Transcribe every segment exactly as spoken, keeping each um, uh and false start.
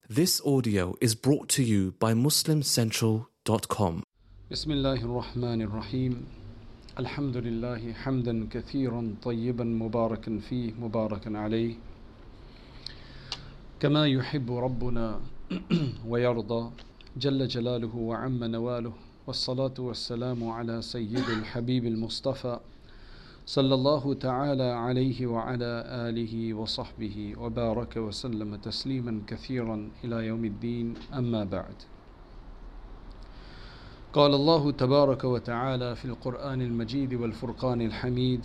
This audio is brought to you by muslim central dot com. Bismillahir Rahmanir Rahim. Alhamdulillah hamdan kathiran tayyiban mubarakan fih mubarakan alayh. Kama yuhibbu Rabbuna wa yarda. Jalla jalaluhu wa amma nawaluh. Wassalatu wassalamu ala sayyidil habibil Mustafa. Sallallahu ta'ala alayhi wa ala alihi wa sahbihi wa baraka wa sallama tasliman kathiran ila yawmiddin amma ba'd. قال الله تبارك وتعالى في القرآن المجيد والفرقان الحميد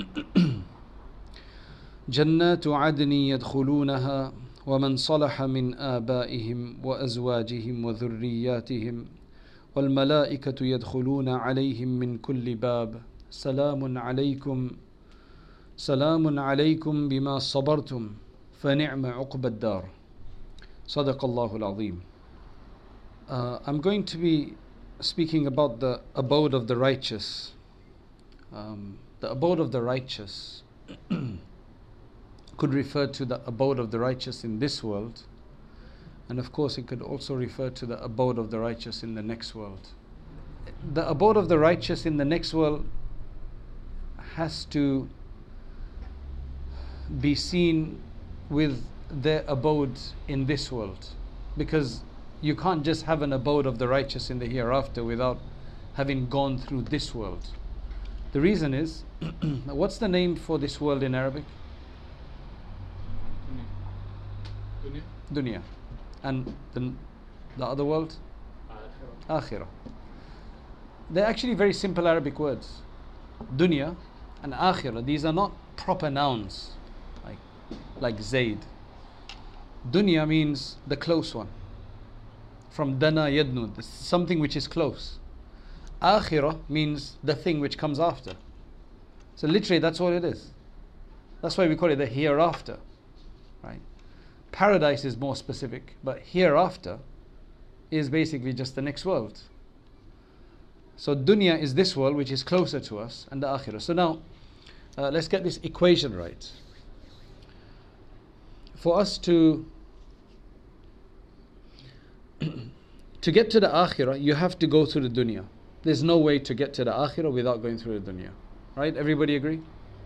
جنات عدن يدخلونها ومن صلح من آبائهم وأزواجهم وذرياتهم والملائكة يدخلون عليهم من كل باب سلام عليكم سلام عليكم بما صبرتم فنعم عقب الدار. صدق الله العظيم. Uh, I'm going to be speaking about the abode of the righteous. Um, the abode of the righteous could refer to the abode of the righteous in this world, and of course it could also refer to the abode of the righteous in the next world. The abode of the righteous in the next world has to be seen with their abode in this world, because you can't just have an abode of the righteous in the hereafter without having gone through this world. The reason is, what's the name for this world in Arabic? Dunya. Dunya. And the, the other world? Akhirah. Akhirah. They're actually very simple Arabic words. Dunya and Akhirah. These are not proper nouns like, like Zayd. Dunya means the close one. From dana yadnud, something which is close. Akhirah means the thing which comes after. So literally that's all it is. That's why we call it the hereafter, right? Paradise is more specific, but hereafter is basically just the next world. So dunya is this world which is closer to us, and the akhirah. So now uh, let's get this equation right. For us to to get to the akhirah, you have to go through the dunya. There's no way to get to the akhirah without going through the dunya. Right? Everybody agree?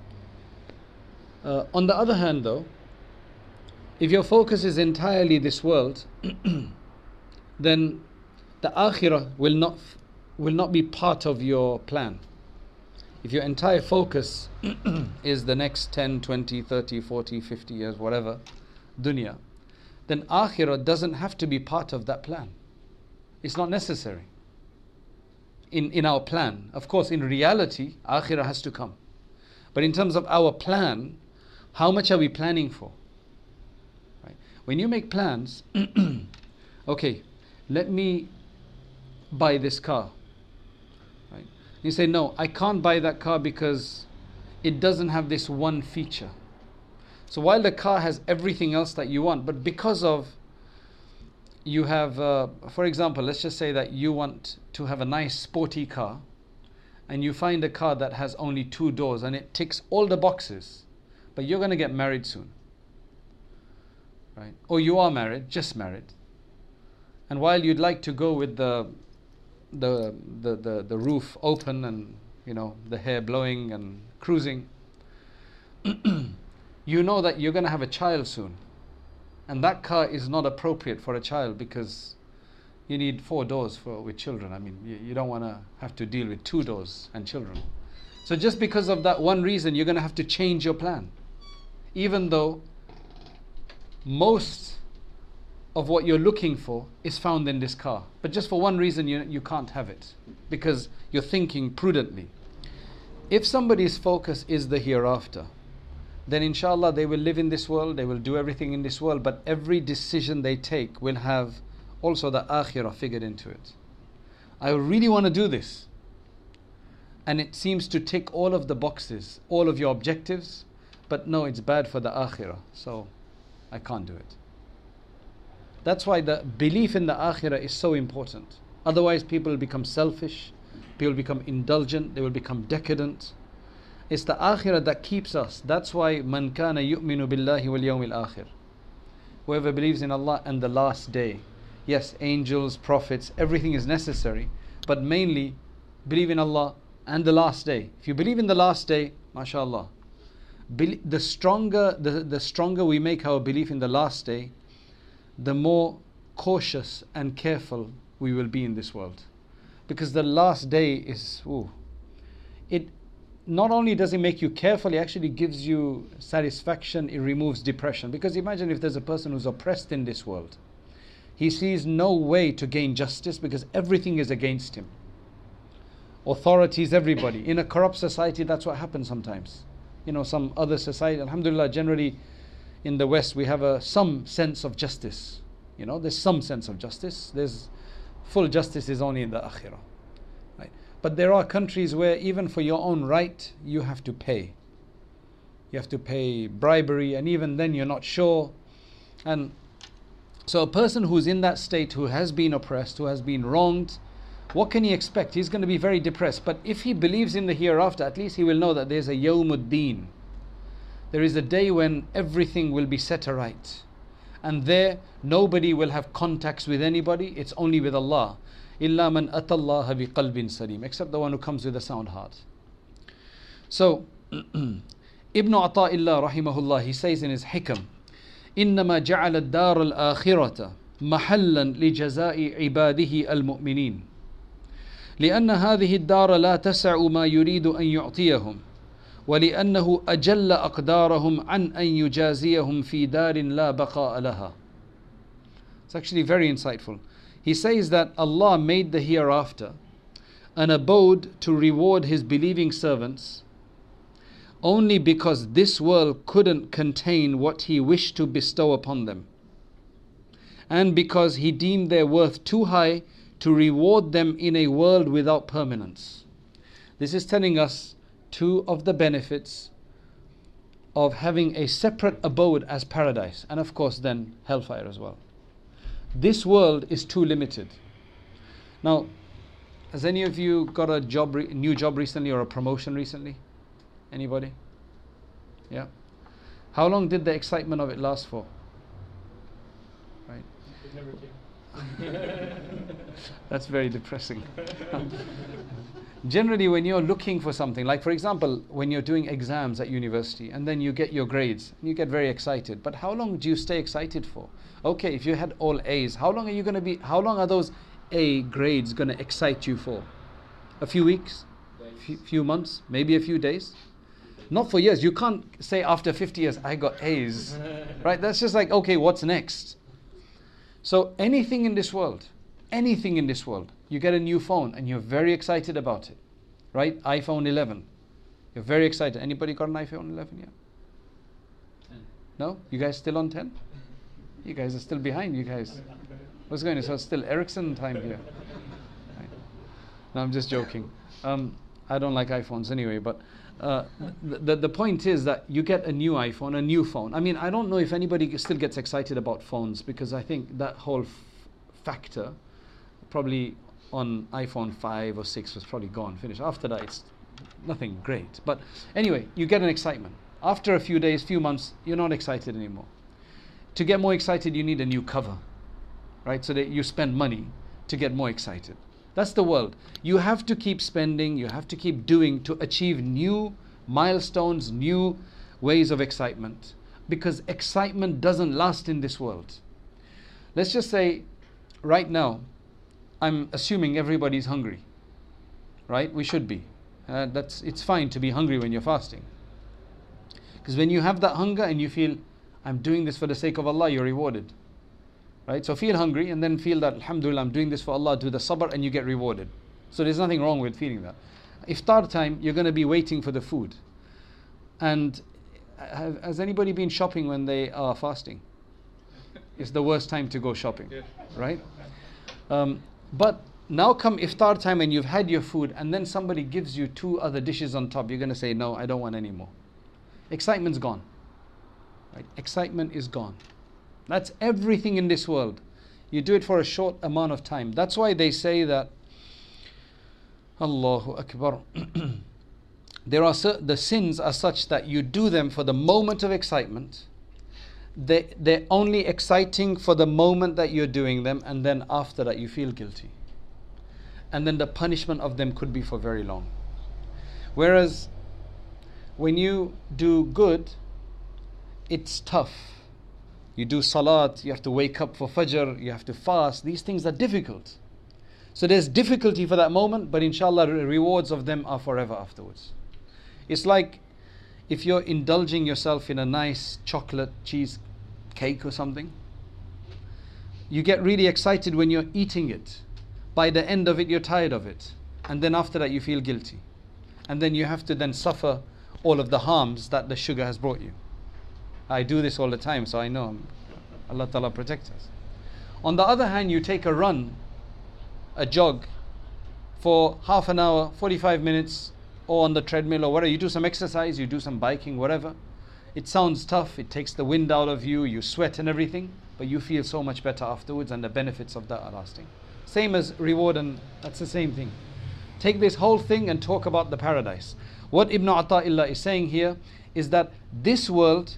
Uh, on the other hand though, if your focus is entirely this world, then the akhirah will not will not be part of your plan. If your entire focus is the next ten, twenty, thirty, forty, fifty years, whatever, dunya, then akhirah doesn't have to be part of that plan. It's not necessary in, in our plan. Of course, in reality, akhirah has to come. But in terms of our plan, how much are we planning for? Right? When you make plans, okay, let me buy this car. Right? You say, no, I can't buy that car because it doesn't have this one feature. So while the car has everything else that you want, but because of you have, uh, for example, let's just say that you want to have a nice sporty car, and you find a car that has only two doors and it ticks all the boxes, but you're going to get married soon, right? Or you are married, just married, and while you'd like to go with the the the the, the roof open and you know the hair blowing and cruising, you know that you're going to have a child soon, and that car is not appropriate for a child because you need four doors for with children. I mean, you, you don't want to have to deal with two doors and children. So just because of that one reason, you're going to have to change your plan, even though most of what you're looking for is found in this car. But just for one reason, you, you can't have it because you're thinking prudently. If somebody's focus is the hereafter, then inshallah they will live in this world, they will do everything in this world, but every decision they take will have also the akhirah figured into it. I really want to do this, and it seems to tick all of the boxes, all of your objectives, but no, it's bad for the akhirah, so I can't do it. That's why the belief in the akhirah is so important. Otherwise people become selfish, people become indulgent, they will become decadent. It's the akhirah that keeps us. That's why man kana yu'minu billahi wal yawmil akhir. whoever believes in Allah and the last day. Yes, angels, prophets, everything is necessary, but mainly believe in Allah and the last day. If you believe in the last day, mashallah, the stronger the, the stronger we make our belief in the last day, the more cautious and careful we will be in this world. Because the last day is, ooh, it not only does it make you careful, it actually gives you satisfaction, it removes depression. Because imagine if there's a person who's oppressed in this world. He sees no way to gain justice because everything is against him. Authorities, everybody. In a corrupt society, that's what happens sometimes. You know, some other society, alhamdulillah, generally in the West, we have a some sense of justice. You know, there's some sense of justice. There's full justice is only in the akhirah. Right? But there are countries where even for your own right, you have to pay. You have to pay bribery, and even then you're not sure. And so a person who's in that state, who has been oppressed, who has been wronged, what can he expect? He's going to be very depressed. But if he believes in the hereafter, at least he will know that there's a Yawmuddin. There is a day when everything will be set aright. And there, nobody will have contacts with anybody. It's only with Allah. إِلَّا مَنْ أَتَى اللَّهَ بِقَلْبٍ سَلِيمٍ. Except the one who comes with a sound heart. So, Ibn Ata'illah rahimahullah, he says in his hikam, إِنَّمَا جَعَلَ الدَّارَ الْآخِرَةَ مَحَلًّا لِجَزَاءِ عِبَادِهِ الْمُؤْمِنِينَ لأن هذه الدار لا تسع ما يريد أن يعطيهم ولأنه أجل أقدارهم عن أن يجازيهم في دار لا بقاء لها. It's actually very insightful. He says that Allah made the hereafter an abode to reward His believing servants only because this world couldn't contain what He wished to bestow upon them, and because He deemed their worth too high to reward them in a world without permanence. This is telling us two of the benefits of having a separate abode as paradise, and of course then hellfire as well. This world is too limited. Now, has any of you got a job, re- new job recently, or a promotion recently? Anybody? Yeah. How long did the excitement of it last for? Right. It never came. That's very depressing. Generally, when you're looking for something, like for example, when you're doing exams at university and then you get your grades and you get very excited, but how long do you stay excited for? Okay, if you had all A's, how long are you going to be, how long are those A grades going to excite you for? A few weeks? F- few months? Maybe a few days? Not for years. You can't say after fifty years, I got A's. Right? That's just like, okay, what's next? So anything in this world, anything in this world, you get a new phone and you're very excited about it, right? iPhone eleven. You're very excited. Anybody got an iPhone eleven yet? ten. No? You guys still on ten? You guys are still behind, you guys. What's going on? So it's still Ericsson time here. Right. No, I'm just joking. Um, I don't like iPhones anyway, but uh, the, the, the point is that you get a new iPhone, a new phone. I mean, I don't know if anybody still gets excited about phones, because I think that whole f- factor probably on iPhone five or six was probably gone, finished. After that, it's nothing great. But anyway, you get an excitement. After a few days, few months, you're not excited anymore. To get more excited, you need a new cover, right? So that you spend money to get more excited. That's the world. You have to keep spending, you have to keep doing to achieve new milestones, new ways of excitement, because excitement doesn't last in this world. Let's just say right now, I'm assuming everybody's hungry, right? We should be. Uh, that's it's fine to be hungry when you're fasting, because when you have that hunger and you feel, I'm doing this for the sake of Allah, you're rewarded. Right? So feel hungry and then feel that, alhamdulillah, I'm doing this for Allah, do the sabr, and you get rewarded. So there's nothing wrong with feeling that. Iftar time, you're going to be waiting for the food. And have, has anybody been shopping when they are fasting? It's the worst time to go shopping, Yeah. right? Um, but now come iftar time and you've had your food, and then somebody gives you two other dishes on top. You're going to say, no, I don't want any more. Excitement's gone. Right? Excitement is gone. That's everything in this world. You do it for a short amount of time. That's why they say that, Allahu Akbar, there are cer- the sins are such that you do them for the moment of excitement, they, they're only exciting for the moment that you're doing them, and then after that you feel guilty. And then the punishment of them could be for very long. Whereas when you do good, it's tough. You do salat, you have to wake up for fajr, you have to fast. These things are difficult. So there's difficulty for that moment, but inshallah the rewards of them are forever afterwards. It's like if you're indulging yourself in a nice chocolate cheese cake or something. You get really excited when you're eating it. By the end of it, you're tired of it. And then after that, you feel guilty. And then you have to then suffer all of the harms that the sugar has brought you. I do this all the time, so I know. Allah Ta'ala protects us. On the other hand, you take a run, a jog, for half an hour, forty-five minutes, or on the treadmill or whatever. You do some exercise, you do some biking, whatever. It sounds tough, it takes the wind out of you, you sweat and everything, but you feel so much better afterwards, and the benefits of that are lasting. Same as reward, and that's the same thing. Take this whole thing and talk about the paradise. What Ibn Ata'illah is saying here is that this world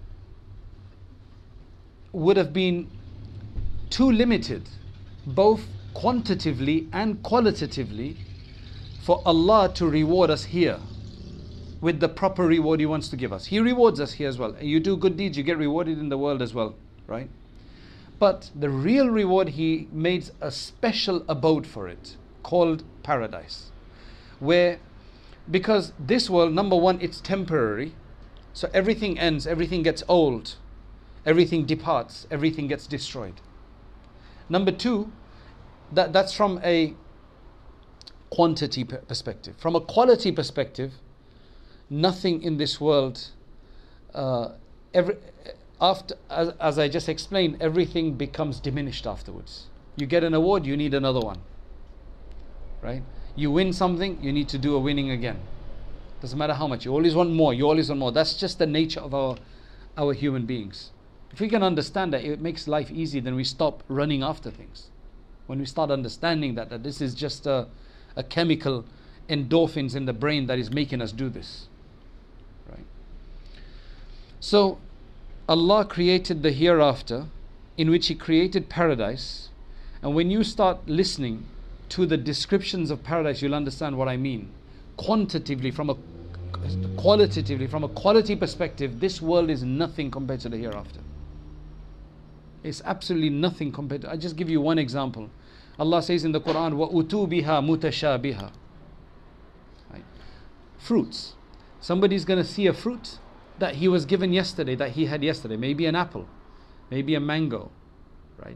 would have been too limited, both quantitatively and qualitatively, for Allah to reward us here with the proper reward He wants to give us. He rewards us here as well. You do good deeds, you get rewarded in the world as well, right? But the real reward, He made a special abode for it, called paradise. Where, because this world, number one, it's temporary. So everything ends, everything gets old, everything departs, everything gets destroyed. Number two, that, that's from a quantity perspective. From a quality perspective, nothing in this world, uh, every, after, as, as I just explained, everything becomes diminished afterwards. You get an award, you need another one, right? You win something, you need to do a winning again. Doesn't matter how much, you always want more, you always want more. That's just the nature of our, our human beings. If we can understand that, it makes life easy, then we stop running after things. When we start understanding that, that this is just a, a chemical endorphins in the brain that is making us do this. Right? So, Allah created the hereafter, in which He created paradise. And when you start listening to the descriptions of paradise, you'll understand what I mean. Quantitatively, from a qualitatively, from a quality perspective, this world is nothing compared to the hereafter. It's absolutely nothing compared to. I just give you one example. Allah says in the Quran, وَأُتُوا بِهَا مُتَشَابِهَا. Right? Fruits. Somebody's going to see a fruit that he was given yesterday, that he had yesterday. Maybe an apple, maybe a mango, right?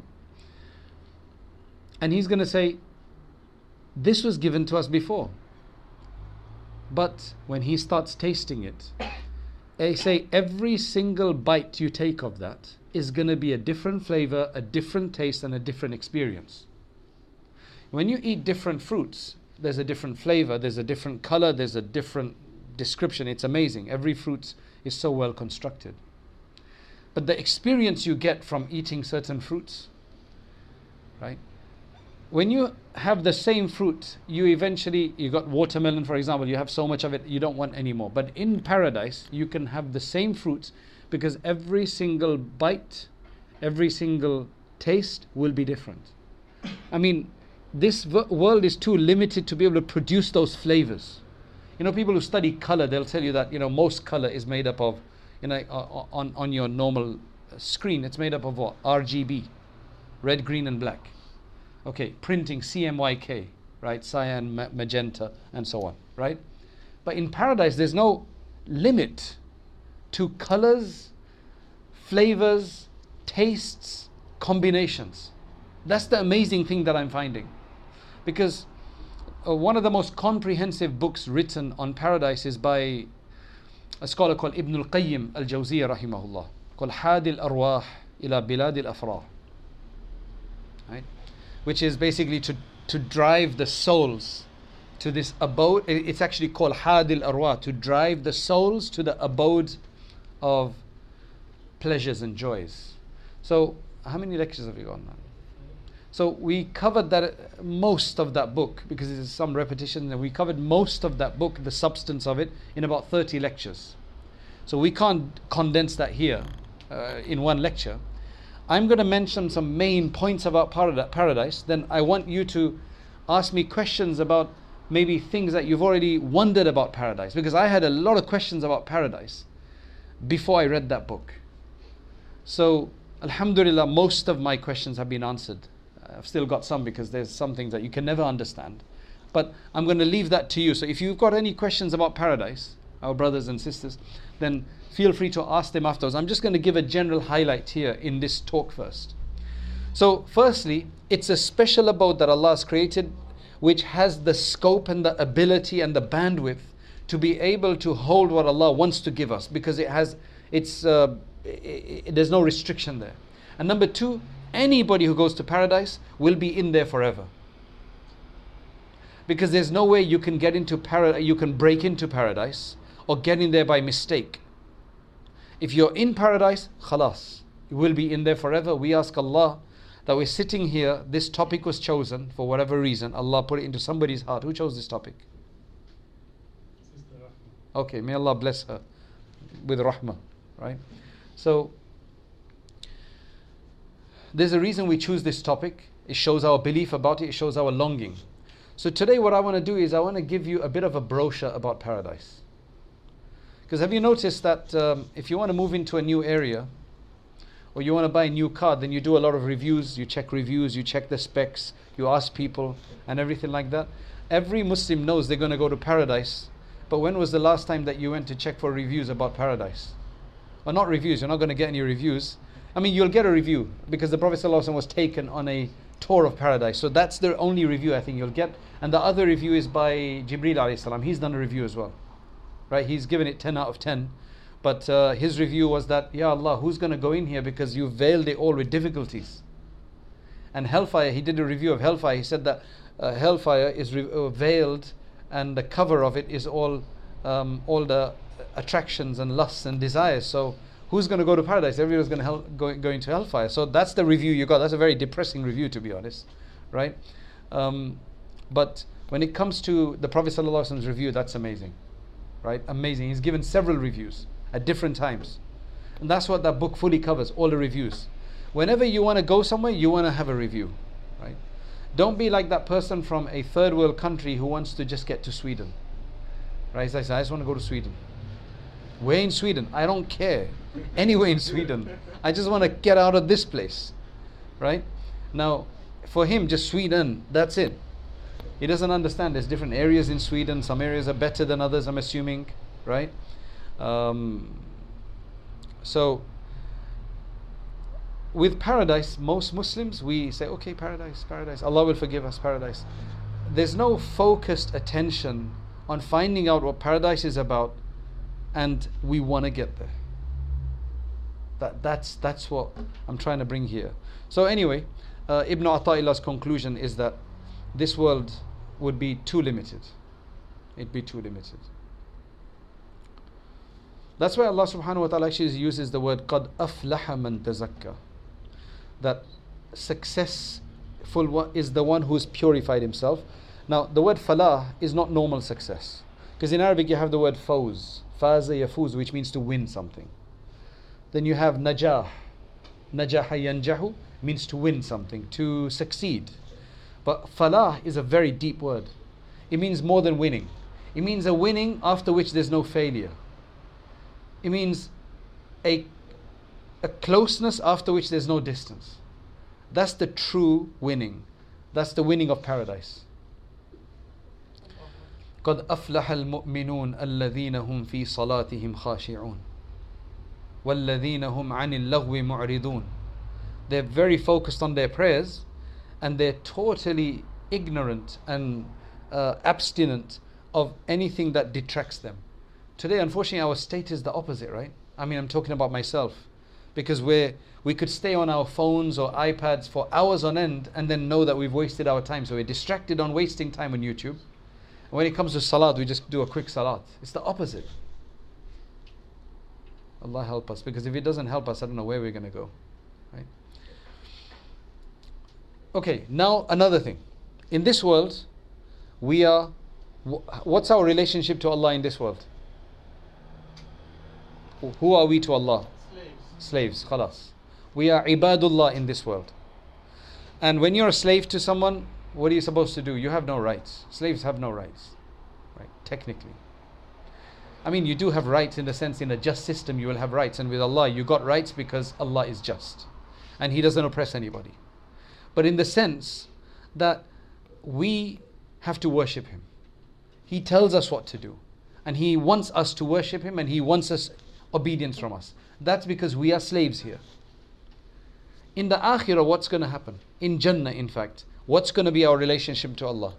And he's going to say, this was given to us before. But when he starts tasting it, they say every single bite you take of that is going to be a different flavor, a different taste, and a different experience. When you eat different fruits, there's a different flavor, there's a different color, there's a different description. It's amazing. Every fruit is so well constructed. But the experience you get from eating certain fruits, right? When you have the same fruit, you eventually, you got watermelon, for example, you have so much of it, you don't want any more. But in paradise, you can have the same fruits, because every single bite, every single taste will be different. I mean, this v- world is too limited to be able to produce those flavors. You know, people who study color, they'll tell you that, you know, most color is made up of, you know, uh, on, on your normal screen, it's made up of what? R G B, red, green, and black. Okay, printing, C M Y K, right? Cyan, ma- magenta, and so on, right? But in paradise, there's no limit to colors, flavors, tastes, combinations. That's the amazing thing that I'm finding. Because uh, one of the most comprehensive books written on paradise is by a scholar called Ibn al-Qayyim al-Jawziyya rahimahullah, called Hadi al-Arwah ila Bilad al-Afrah. Right? Which is basically to, to drive the souls to this abode. It's actually called Hadi al-Arwah, to drive the souls to the abode of pleasures and joys. So, how many lectures have you gone, man? So we covered that, most of that book, because there's some repetition, and we covered most of that book, the substance of it, in about thirty lectures. So we can't condense that here. uh, in one lecture. I'm going to mention some main points about parad- paradise. Then I want you to ask me questions about maybe things that you've already wondered about paradise, because I had a lot of questions about paradise before I read that book. So alhamdulillah, most of my questions have been answered. I've still got some, because there's some things that you can never understand, but I'm going to leave that to you. So if you've got any questions about paradise, our brothers and sisters, then feel free to ask them afterwards. I'm just going to give a general highlight here in this talk first. So firstly, it's a special abode that Allah has created, which has the scope and the ability and the bandwidth to be able to hold what Allah wants to give us, because it has, it's, uh, it, it, there's no restriction there. And number two, anybody who goes to paradise will be in there forever, because there's no way you can get into paradise, you can break into paradise or get in there by mistake. If you're in paradise, khalas, you will be in there forever. We ask Allah that we're sitting here, this topic was chosen for whatever reason. Allah put it into somebody's heart. Who chose this topic? Okay, may Allah bless her with rahmah, right? So there's a reason we choose this topic. It shows our belief about it. It shows our longing. So today what I want to do is I want to give you a bit of a brochure about paradise. Because have you noticed that um, if you want to move into a new area, or you want to buy a new car, then you do a lot of reviews, you check reviews, you check the specs, you ask people and everything like that. Every Muslim knows they're going to go to paradise, but when was the last time that you went to check for reviews about paradise? Well, not reviews, you're not going to get any reviews. I mean, you'll get a review, because the Prophet ﷺ was taken on a tour of paradise, so that's the only review I think you'll get. And the other review is by Jibreel alayhi salam. He's done a review as well. Right, he's given it ten out of ten, but uh, his review was that, Ya Allah, who's going to go in here, because you veiled it all with difficulties. And hellfire, he did a review of hellfire. He said that uh, hellfire is re- uh, veiled, and the cover of it is all um, all the attractions and lusts and desires. So who's going to go to paradise? Everyone's going to hell, go, go into hellfire. So that's the review you got. That's a very depressing review, to be honest, right? Um, but when it comes to the Prophet ﷺ's review, that's amazing. Right? Amazing. He's given several reviews at different times. And that's what that book fully covers, all the reviews. Whenever you want to go somewhere, you want to have a review. Right? Don't be like that person from a third world country who wants to just get to Sweden. Right? So I say, I just want to go to Sweden. Where in Sweden? I don't care. Anywhere in Sweden. I just want to get out of this place. Right? Now, for him, just Sweden, that's it. He doesn't understand there's different areas in Sweden. Some areas are better than others, I'm assuming, right? Um, so with paradise, most Muslims, we say, okay, paradise, paradise, Allah will forgive us, paradise. There's no focused attention on finding out what paradise is about, and we want to get there. That, that's, that's what I'm trying to bring here. So anyway, uh, Ibn Ata'illah's conclusion is that this world would be too limited. It'd be too limited. That's why Allah subhanahu wa ta'ala actually uses the word قَدْ أَفْلَحَ مَنْ تَزَكَّى, that successful is the one who's purified himself. Now the word falah is not normal success, because in Arabic you have the word fawz, faza yafuz, which means to win something. Then you have najah, najaha yanjahu, means to win something, to succeed. But falah is a very deep word. It means more than winning. It means a winning after which there's no failure. It means a, a closeness after which there's no distance. That's the true winning. That's the winning of paradise. قَدْ أَفْلَحَ الْمُؤْمِنُونَ الَّذِينَ هُمْ فِي صَلَاتِهِمْ خَاشِعُونَ وَالَّذِينَ هُمْ عَنِ اللَّغْوِ مُعْرِضُونَ. They're very focused on their prayers, and they're totally ignorant and uh, abstinent of anything that detracts them. Today, unfortunately, our state is the opposite, right? I mean, I'm talking about myself, because we're, we could stay on our phones or iPads for hours on end and then know that we've wasted our time. So we're distracted on wasting time on YouTube. And when it comes to salat, we just do a quick salat. It's the opposite. Allah help us, because if it doesn't help us, I don't know where we're going to go, right? Okay, now another thing. In this world, we are, what's our relationship to Allah in this world? Who are we to Allah? Slaves. slaves, khalas. We are ibadullah in this world. And when you're a slave to someone, what are you supposed to do? You have no rights. Slaves have no rights, right? Technically. I mean, you do have rights in the sense, in a just system you will have rights, and with Allah you got rights because Allah is just and He doesn't oppress anybody. But in the sense that we have to worship Him. He tells us what to do, and He wants us to worship Him, and He wants us obedience from us. That's because we are slaves here. In the Akhirah, what's going to happen? In Jannah, in fact, what's going to be our relationship to Allah?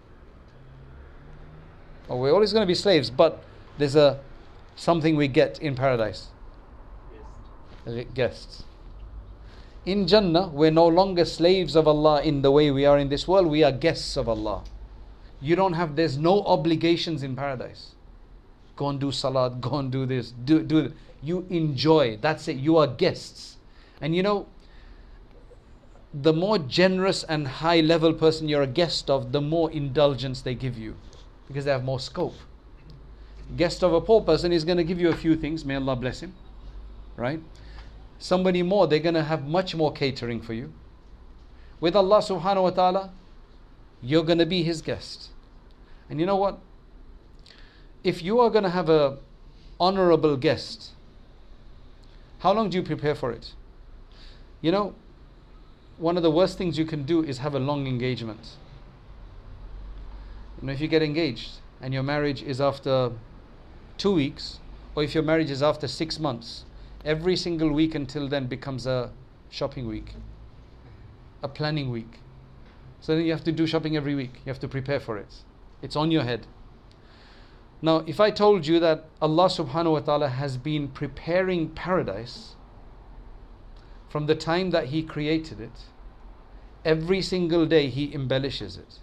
Oh, we're always going to be slaves, but there's a something we get in paradise. Guests. Guests. In Jannah, we're no longer slaves of Allah in the way we are in this world. We are guests of Allah. You don't have, there's no obligations in paradise. Go and do salat, go and do this, do, do th- you enjoy, that's it, you are guests. And you know, the more generous and high level person you're a guest of, the more indulgence they give you, because they have more scope. Guest of a poor person is going to give you a few things, may Allah bless him, right? Somebody more, they're going to have much more catering for you. With Allah subhanahu wa ta'ala, you're going to be His guest. And you know what? If you are going to have a honorable guest, how long do you prepare for it? You know, one of the worst things you can do is have a long engagement. You know, if you get engaged and your marriage is after two weeks, or if your marriage is after six months, every single week until then becomes a shopping week, a planning week. So then you have to do shopping every week. You have to prepare for it. It's on your head. Now, if I told you that Allah subhanahu wa ta'ala has been preparing paradise from the time that He created it, every single day He embellishes it.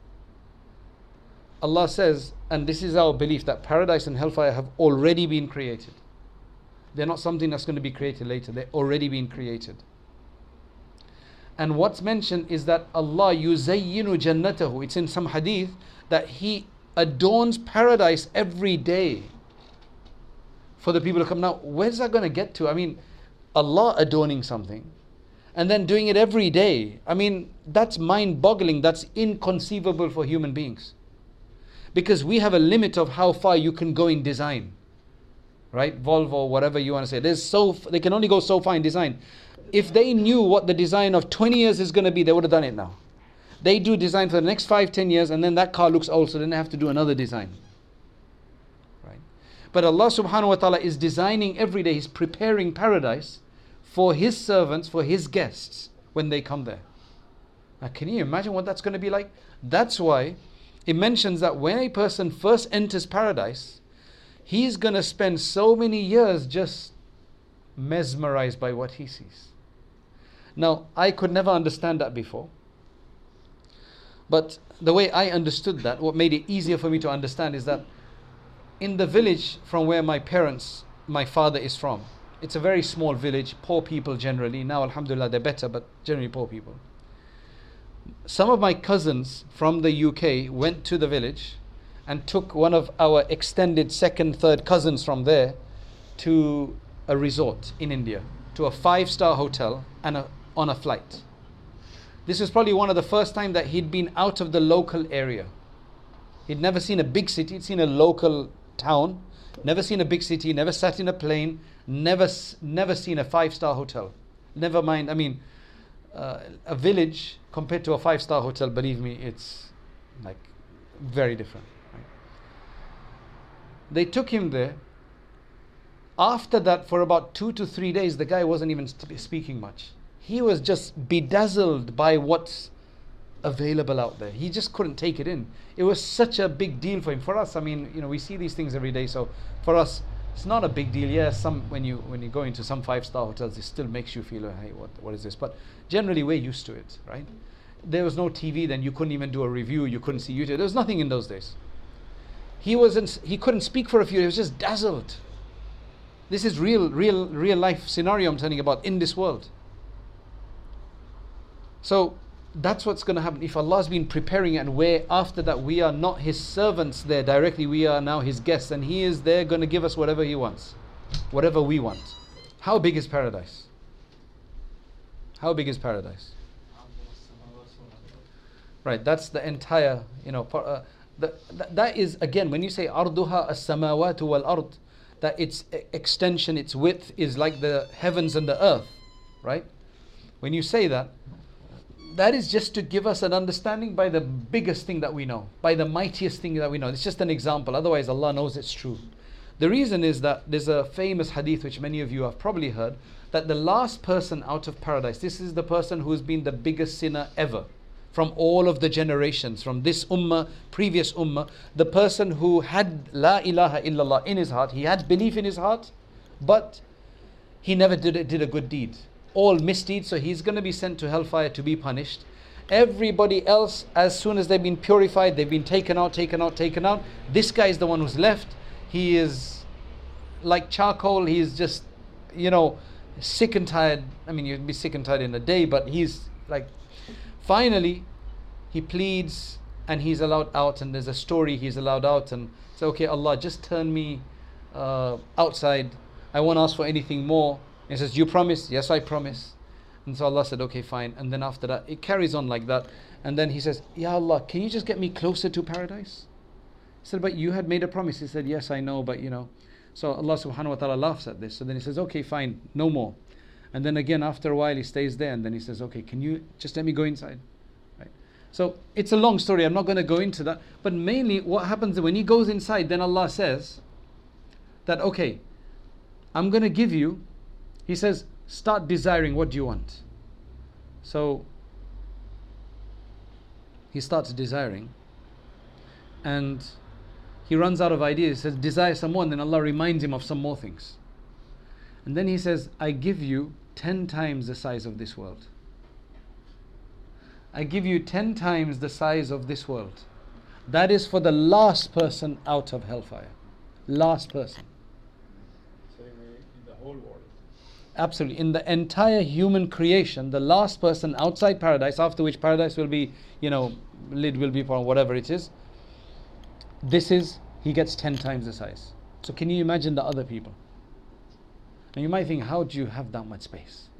Allah says, and this is our belief, that paradise and hellfire have already been created. They're not something that's going to be created later. They're already been created. And what's mentioned is that Allah yuzayyinu jannatahu. It's in some hadith that He adorns paradise every day for the people to come. Now, where's that going to get to? I mean, Allah adorning something and then doing it every day. I mean, that's mind-boggling. That's inconceivable for human beings. Because we have a limit of how far you can go in design. Right? Volvo, whatever you want to say. There's so they can only go so far in design. If they knew what the design of twenty years is going to be, they would have done it now. They do design for the next five, ten years, and then that car looks old, so then they have to do another design. Right? But Allah subhanahu wa ta'ala is designing every day. He's preparing paradise for His servants, for His guests, when they come there. Now, can you imagine what that's going to be like? That's why it mentions that when a person first enters paradise, he's going to spend so many years just mesmerized by what he sees. Now, I could never understand that before. But the way I understood that, what made it easier for me to understand is that in the village from where my parents, my father is from, it's a very small village, poor people generally. Now, alhamdulillah, they're better, but generally poor people. Some of my cousins from the U K went to the village and took one of our extended second, third cousins from there to a resort in India, to a five-star hotel and a, on a flight. This was probably one of the first time that he'd been out of the local area. He'd never seen a big city, he'd seen a local town, never seen a big city, never sat in a plane, never never seen a five-star hotel. Never mind, I mean, uh, a village compared to a five-star hotel, believe me, it's like very different. Right? They took him there. After that, for about two to three days, the guy wasn't even st- speaking much. He was just bedazzled by what's available out there. He just couldn't take it in. It was such a big deal for him. For us, I mean, you know, we see these things every day. So for us, it's not a big deal. Yeah, some when you when you go into some five-star hotels, it still makes you feel, hey, what what is this? But generally, we're used to it, right? There was no T V then. You couldn't even do a review. You couldn't see YouTube. There was nothing in those days. He wasn't. He couldn't speak for a few. He was just dazzled. This is real, real, real life scenario I'm telling about in this world. So that's what's going to happen. If Allah's been preparing and where after that we are not His servants there directly, we are now His guests, and He is there going to give us whatever He wants, whatever we want. How big is paradise? How big is paradise? Right, that's the entire, you know, for, uh, the, th- that is, again, when you say arduha as-samawatu wal-ard, that its e- extension, its width is like the heavens and the earth, right? When you say that, that is just to give us an understanding by the biggest thing that we know, by the mightiest thing that we know. It's just an example, otherwise Allah knows it's true. The reason is that there's a famous hadith which many of you have probably heard, that the last person out of paradise, this is the person who's been the biggest sinner ever from all of the generations, from this ummah, previous ummah, the person who had la ilaha illallah in his heart, he had belief in his heart, but he never did a, did a good deed. All misdeeds, so he's going to be sent to hellfire to be punished. Everybody else, as soon as they've been purified, they've been taken out, taken out, taken out. This guy is the one who's left. He is like charcoal. He's just, you know, sick and tired. I mean, you'd be sick and tired in a day, but he's like, finally, he pleads and he's allowed out, and there's a story, he's allowed out, and say, okay, Allah, just turn me uh, outside. I won't ask for anything more. And he says, you promise? Yes, I promise. And so Allah said, okay, fine. And then after that, it carries on like that. And then he says, Ya Allah, can you just get me closer to paradise? He said, but you had made a promise. He said, yes, I know, but you know. So Allah subhanahu wa ta'ala laughs at this. So then he says, okay, fine, no more. And then again, after a while, he stays there. And then he says, okay, can you just let me go inside? Right? So it's a long story. I'm not going to go into that. But mainly what happens when he goes inside, then Allah says that, okay, I'm going to give you, he says, start desiring, what do you want? So he starts desiring, and he runs out of ideas. He says, desire some more, and then Allah reminds him of some more things. And then he says, I give you ten times the size of this world. I give you ten times the size of this world. That is for the last person out of hellfire. Last person. So in the, in the whole world. Absolutely. In the entire human creation, the last person outside paradise, after which paradise will be, you know, lid will be upon whatever it is. This is, he gets ten times the size. So can you imagine the other people? And you might think, how do you have that much space?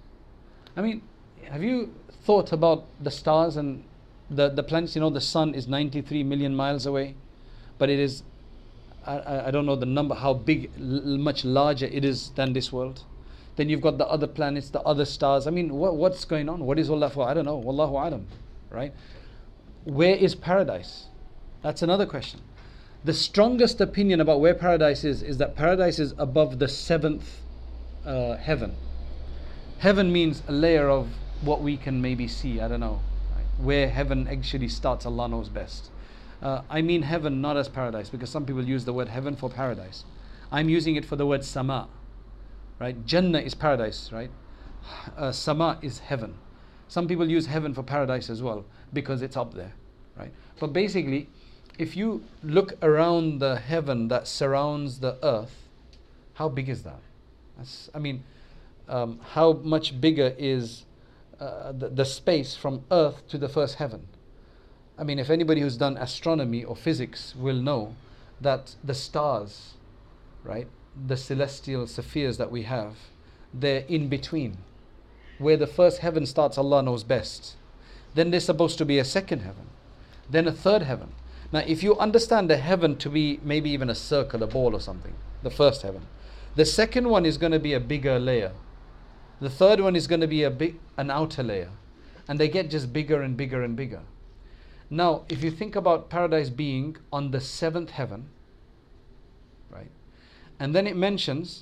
I mean, have you thought about the stars and the, the planets? You know, the sun is ninety-three million miles away, but it is, I, I don't know the number, how big, l- much larger it is than this world. Then you've got the other planets, the other stars. I mean, what, what's going on? What is all that for? I don't know. Wallahu alam, right? Where is paradise? That's another question. The strongest opinion about where paradise is, is that paradise is above the seventh uh, heaven. Heaven means a layer of what we can maybe see, I don't know. Right? Where heaven actually starts, Allah knows best. Uh, I mean heaven not as paradise, because some people use the word heaven for paradise. I'm using it for the word sama. Right? Jannah is paradise, right? Uh, sama is heaven. Some people use heaven for paradise as well, because it's up there, right? But basically, if you look around the heaven that surrounds the earth, how big is that? That's, I mean, um, how much bigger is uh, the, the space from earth to the first heaven? I mean, if anybody who's done astronomy or physics will know that the stars, right, the celestial spheres that we have, they're in between. Where the first heaven starts, Allah knows best. Then there's supposed to be a second heaven, then a third heaven. Now, if you understand the heaven to be maybe even a circle, a ball or something, the first heaven, the second one is going to be a bigger layer. The third one is going to be a big, an outer layer. And they get just bigger and bigger and bigger. Now, if you think about paradise being on the seventh heaven, right? And then it mentions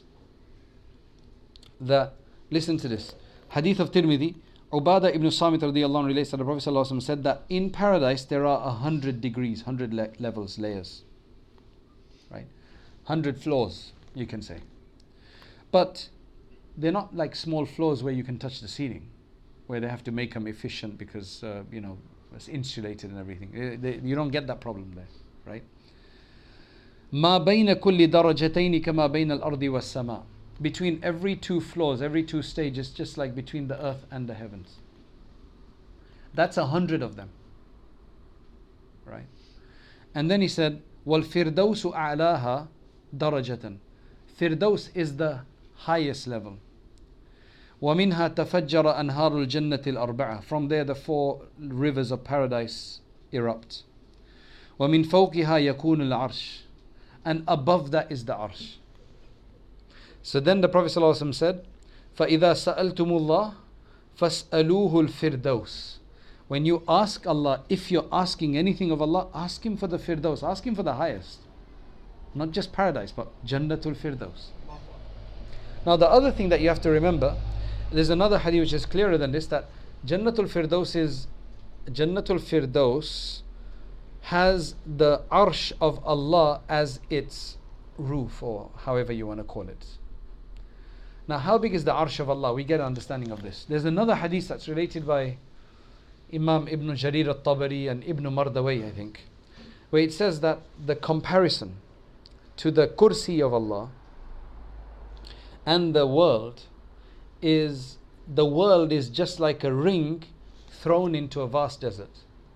that, listen to this, Hadith of Tirmidhi, Ubadah ibn Samit radiyallahu anhu relates that the Prophet sallallahu alaihi wasallam said that in paradise there are a hundred degrees, hundred le- levels, layers, right? Hundred floors, you can say. But they're not like small floors where you can touch the ceiling, where they have to make them efficient because, uh, you know, it's insulated and everything. They, they, you don't get that problem there, right? ما بين كل درجتين كما بين الأرض والسماء. Between every two floors, every two stages, just like between the earth and the heavens. That's a hundred of them, right? And then he said, وَالْفِرْدَوْسُ أَعْلَاهَا دَرَجَةً. Firdaus is the highest level. وَمِنْهَا تَفَجَّرَ أَنْهَارُ الْجَنَّةِ الْأَرْبَعَةِ From there the four rivers of paradise erupt. وَمِنْ فَوْقِهَا يَكُونُ الْعَرْشِ And above that is the arsh. So then the Prophet ﷺ said, فَإِذَا سَأَلْتُمُ اللَّهِ فَاسْأَلُوهُ الْفِرْدَوْسِ When you ask Allah, if you're asking anything of Allah, ask Him for the Firdaus, ask Him for the highest. Not just paradise, but Jannatul Firdaus. Now the other thing that you have to remember, there's another hadith which is clearer than this, that Jannatul Firdaus is, Jannatul Firdaus has the arsh of Allah as its roof, or however you want to call it. Now how big is the arsh of Allah? We get an understanding of this. There's another hadith that's related by Imam Ibn Jarir al-Tabari and Ibn Mardawai, I think, where it says that the comparison to the kursi of Allah and the world is, the world is just like a ring thrown into a vast desert.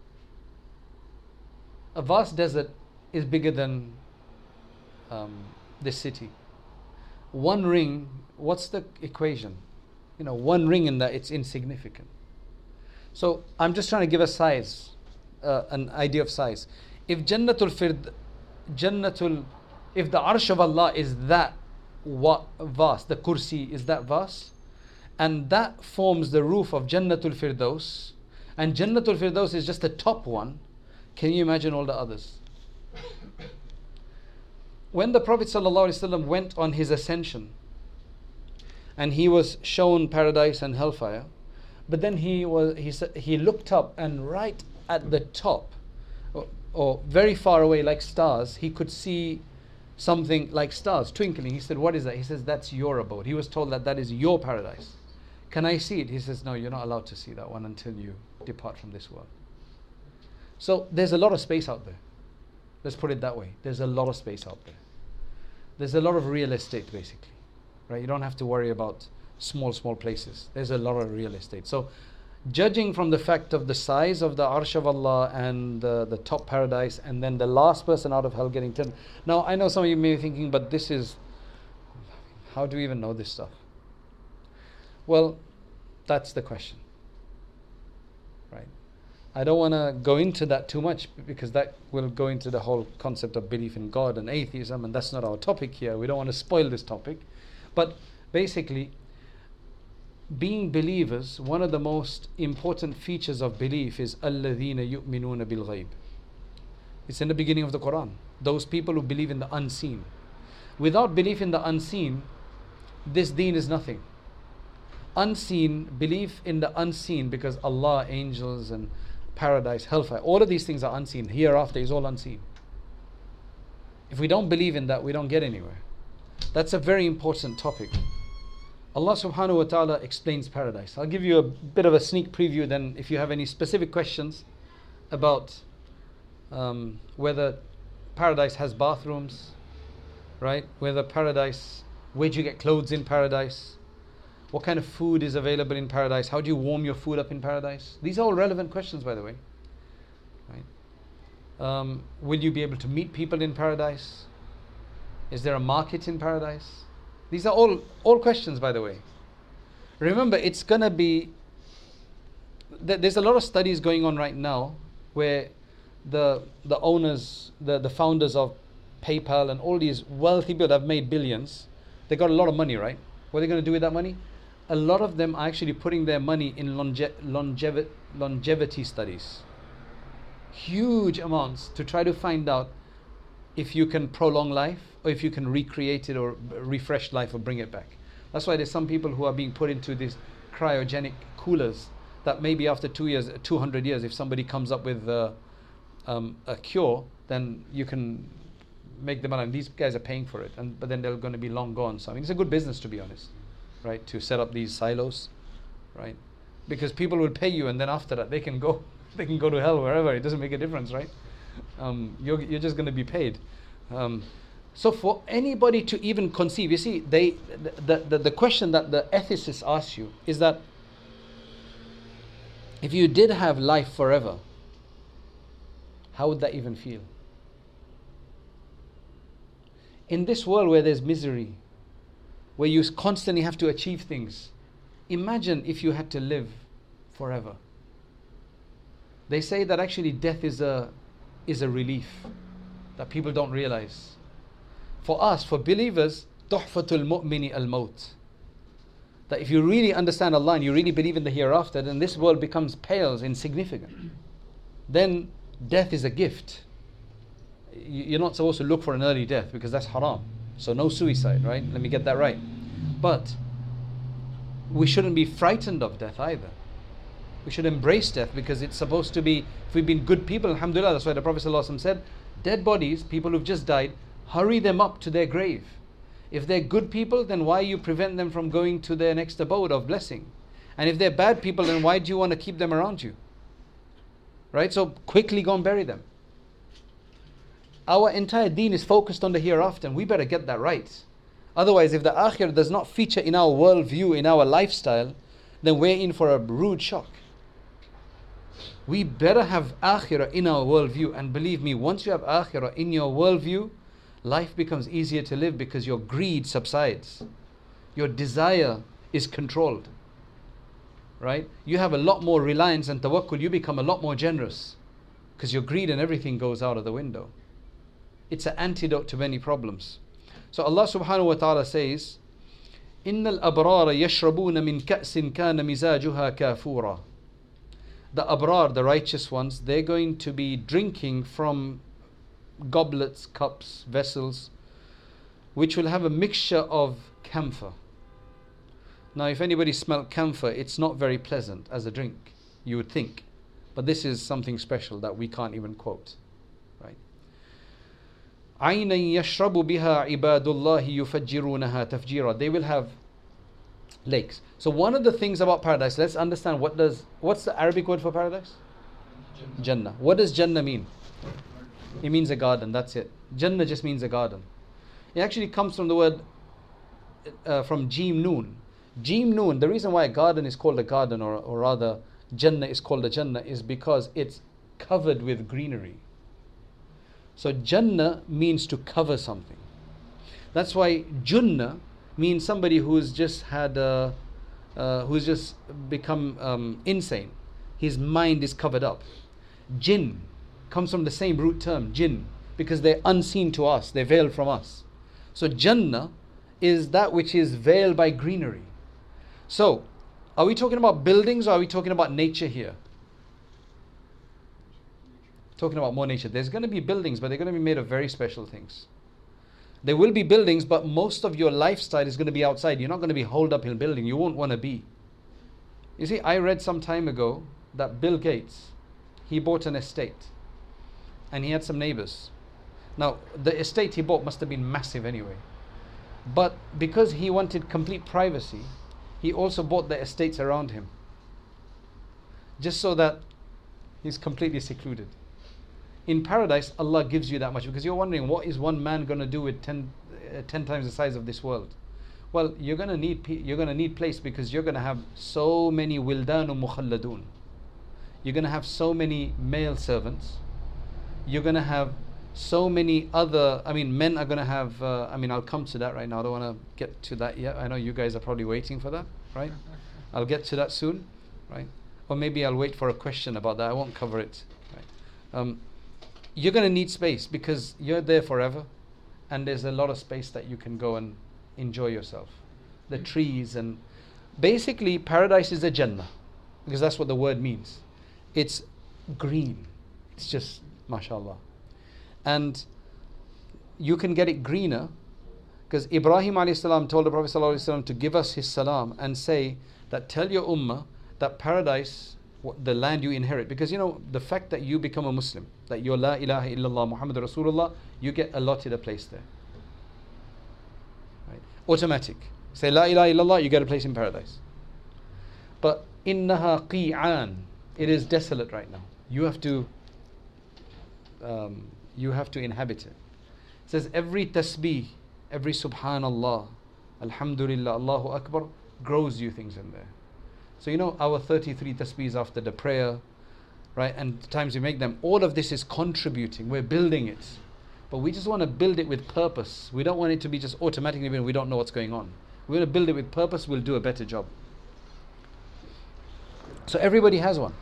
A vast desert is bigger than um, this city. One ring, what's the equation? You know, one ring in that, it's insignificant. So I'm just trying to give a size, uh, an idea of size. If Jannatul Fird, Jannatul, if the Arsh of Allah is that what vast, the Kursi is that vast, and that forms the roof of Jannatul Firdaus, and Jannatul Firdaus is just the top one, can you imagine all the others? When the Prophet ﷺ went on his ascension, and he was shown paradise and hellfire, but then he was he said he looked up, and right at the top, or, or very far away like stars, he could see something like stars twinkling. He said, "What is that?" He says, "That's your abode." He was told that that is your paradise. Can I see it? He says, "No, you're not allowed to see that one until you depart from this world." So there's a lot of space out there. Let's put it that way. There's a lot of space out there. There's a lot of real estate, basically, right? You don't have to worry about small, small places. There's a lot of real estate. So judging from the fact of the size of the Arsh of Allah and uh, the top paradise, and then the last person out of hell getting turned. Now, I know some of you may be thinking, but this is, how do we even know this stuff? Well, that's the question, right? I don't want to go into that too much, because that will go into the whole concept of belief in God and atheism, and that's not our topic here. We don't want to spoil this topic. But basically, being believers, one of the most important features of belief is الَّذِينَ يُؤْمِنُونَ بِالْغَيْبِ. It's in the beginning of the Quran. Those people who believe in the unseen. Without belief in the unseen, this deen is nothing. Unseen, belief in the unseen, because Allah, angels and paradise, hellfire, all of these things are unseen. Hereafter is all unseen. If we don't believe in that, we don't get anywhere. That's a very important topic. Allah subhanahu wa ta'ala explains paradise. I'll give you a bit of a sneak preview, then if you have any specific questions about um, whether paradise has bathrooms, right? Whether paradise, where do you get clothes in paradise? What kind of food is available in paradise? How do you warm your food up in paradise? These are all relevant questions, by the way. Right? Um, will you be able to meet people in paradise? Is there a market in paradise? These are all, all questions, by the way. Remember, it's going to be... Th- there's a lot of studies going on right now where the the owners, the, the founders of PayPal and all these wealthy people have made billions. They got a lot of money, right? What are they going to do with that money? A lot of them are actually putting their money in longe- longevi- longevity studies. Huge amounts to try to find out if you can prolong life, or if you can recreate it or refresh life or bring it back. That's why there's some people who are being put into these cryogenic coolers that maybe after two years, two hundred years, if somebody comes up with uh, um, a cure, then you can make them alive. These guys are paying for it, and but then they're going to be long gone. So I mean, it's a good business, to be honest, right? To set up these silos, right? Because people will pay you, and then after that they can go, they can go to hell wherever. It doesn't make a difference, right? Um, you're you're just going to be paid. Um, so for anybody to even conceive, you see, they the, the the question that the ethicists ask you is that if you did have life forever, how would that even feel? In this world where there's misery, where you constantly have to achieve things. Imagine if you had to live forever. They say that actually death is a is a relief that people don't realize. For us, for believers, tuhfatul mu'mini al-maut. That if you really understand Allah and you really believe in the hereafter, then this world becomes pales, insignificant. Then death is a gift. You're not supposed to look for an early death because that's haram. So no suicide, right? Let me get that right. But we shouldn't be frightened of death either. We should embrace death because it's supposed to be, if we've been good people, alhamdulillah, that's why the Prophet ﷺ said, dead bodies, people who've just died, hurry them up to their grave. If they're good people, then why you prevent them from going to their next abode of blessing? And if they're bad people, then why do you want to keep them around you? Right? So quickly go and bury them. Our entire deen is focused on the hereafter, and we better get that right. Otherwise, if the akhirah does not feature in our worldview, in our lifestyle, then we're in for a rude shock. We better have akhirah in our worldview, and believe me, once you have akhirah in your worldview, life becomes easier to live because your greed subsides. Your desire is controlled. Right? You have a lot more reliance and tawakkul, you become a lot more generous because your greed and everything goes out of the window. It's an antidote to many problems. So Allah subhanahu wa ta'ala says, إِنَّ الْأَبْرَارَ يَشْرَبُونَ مِنْ كَأْسٍ كَانَ مِزَاجُهَا كَافُورًا. The abrar, the righteous ones, they're going to be drinking from goblets, cups, vessels, which will have a mixture of camphor. Now, if anybody smelled camphor, it's not very pleasant as a drink, you would think. But this is something special that we can't even quote. Right? عَيْنًا يَشْرَبُ بِهَا عِبَادُ اللَّهِ يُفَجِّرُونَهَا تَفْجِيرًا. They will have lakes. So one of the things about paradise, let's understand what does, what's the Arabic word for paradise? Jannah. Jannah. What does Jannah mean? It means a garden, that's it. Jannah just means a garden. It actually comes from the word, uh, from Jim Noon. Jim Noon, the reason why a garden is called a garden, or, or rather Jannah is called a Jannah, is because it's covered with greenery. So Jannah means to cover something. That's why Junnah means somebody who's just had a, uh, who's just become um, insane. His mind is covered up. Jinn comes from the same root term, jinn, because they're unseen to us, they're veiled from us. So Jannah is that which is veiled by greenery. So, are we talking about buildings or are we talking about nature here? Talking about more nature. There's going to be buildings, but they're going to be made of very special things. There will be buildings, but most of your lifestyle is going to be outside. You're not going to be holed up in a building. You won't want to be. You see, I read some time ago that Bill Gates, he bought an estate. And he had some neighbors. Now, the estate he bought must have been massive anyway. But because he wanted complete privacy, he also bought the estates around him. Just so that he's completely secluded. In paradise, Allah gives you that much. Because you're wondering, what is one man going to do with ten, uh, ten times the size of this world? Well, you're going to need you're going to need place because you're going to have so many wildanu mukhalladun. You're going to have so many male servants. You're going to have so many other, I mean, men are going to have, uh, I mean, I'll come to that right now. I don't want to get to that yet. I know you guys are probably waiting for that, right? I'll get to that soon, right? Or maybe I'll wait for a question about that. I won't cover it, right? Um, you're going to need space because you're there forever and there's a lot of space that you can go and enjoy yourself. The trees and basically paradise is a Jannah because that's what the word means. It's green. It's just mashallah. And you can get it greener because Ibrahim alayhi salam told the Prophet sallallahu alaihi wasallam to give us his salam and say that tell your ummah that paradise, the land you inherit, because you know the fact that you become a Muslim, that you're la ilaha illallah Muhammad Rasulullah, you get allotted a place there. Right? Automatic. Say la ilaha illallah, you get a place in paradise. But innaha qi'an, it is desolate right now. You have to um, you have to inhabit it. It says every tasbih, every subhanallah, alhamdulillah, Allahu Akbar grows you things in there. So you know our thirty-three tasbihs after the prayer, right, and the times we make them, all of this is contributing, we're building it. But we just want to build it with purpose. We don't want it to be just automatically when we don't know what's going on. We're going to build it with purpose, we'll do a better job. So everybody has one.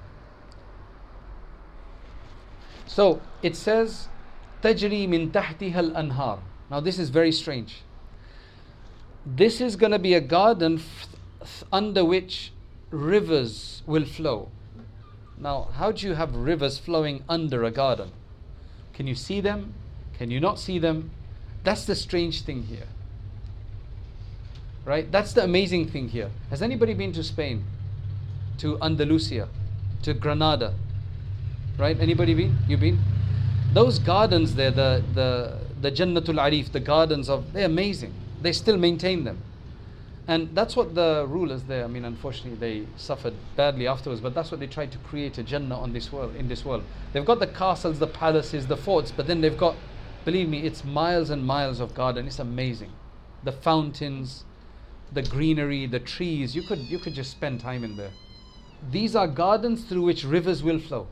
So it says, تَجْرِي مِن تَحْتِهَا الْأَنْهَارِ. Now this is very strange. This is going to be a garden f- f- under which rivers will flow. Now, how do you have rivers flowing under a garden? Can you see them? Can you not see them? That's the strange thing here. Right? That's the amazing thing here. Has anybody been to Spain? To Andalusia? To Granada? Right? Anybody been? You been? Those gardens there, the the the Jannatul Arif, the gardens of, they're amazing. They still maintain them. And that's what the rulers there, I mean, unfortunately they suffered badly afterwards, but that's what they tried to create, a Jannah on this world, in this world. They've got the castles, the palaces, the forts, but then they've got, believe me, it's miles and miles of garden. It's amazing. The fountains, the greenery, the trees, you could you could just spend time in there. These are gardens through which rivers will flow.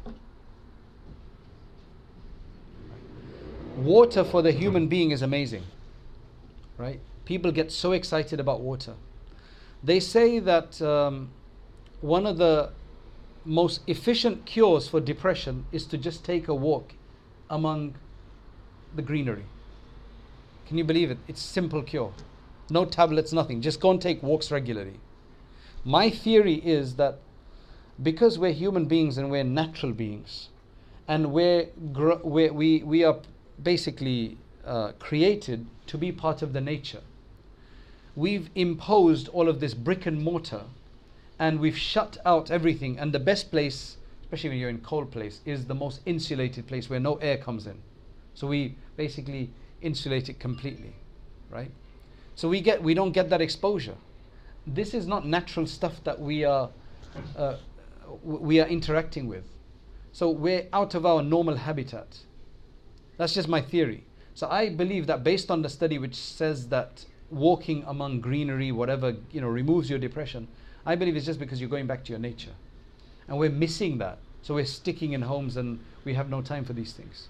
Water for the human being is amazing, right? People get so excited about water. They say that um, one of the most efficient cures for depression is to just take a walk among the greenery. Can you believe it? It's a simple cure. No tablets, nothing. Just go and take walks regularly. My theory is that because we're human beings and we're natural beings, and we're, gr- we're, we, we are basically uh, created to be part of the nature, we've imposed all of this brick and mortar and we've shut out everything, and the best place, especially when you're in cold place, is the most insulated place where no air comes in. So we basically insulate it completely, right? So we get we don't get that exposure. This is not natural stuff that we are uh, w- we are interacting with. So we're out of our normal habitat. That's just my theory. So I believe that based on the study which says that walking among greenery, whatever, you know, removes your depression, I believe it's just because you're going back to your nature. And we're missing that. So we're sticking in homes and we have no time for these things.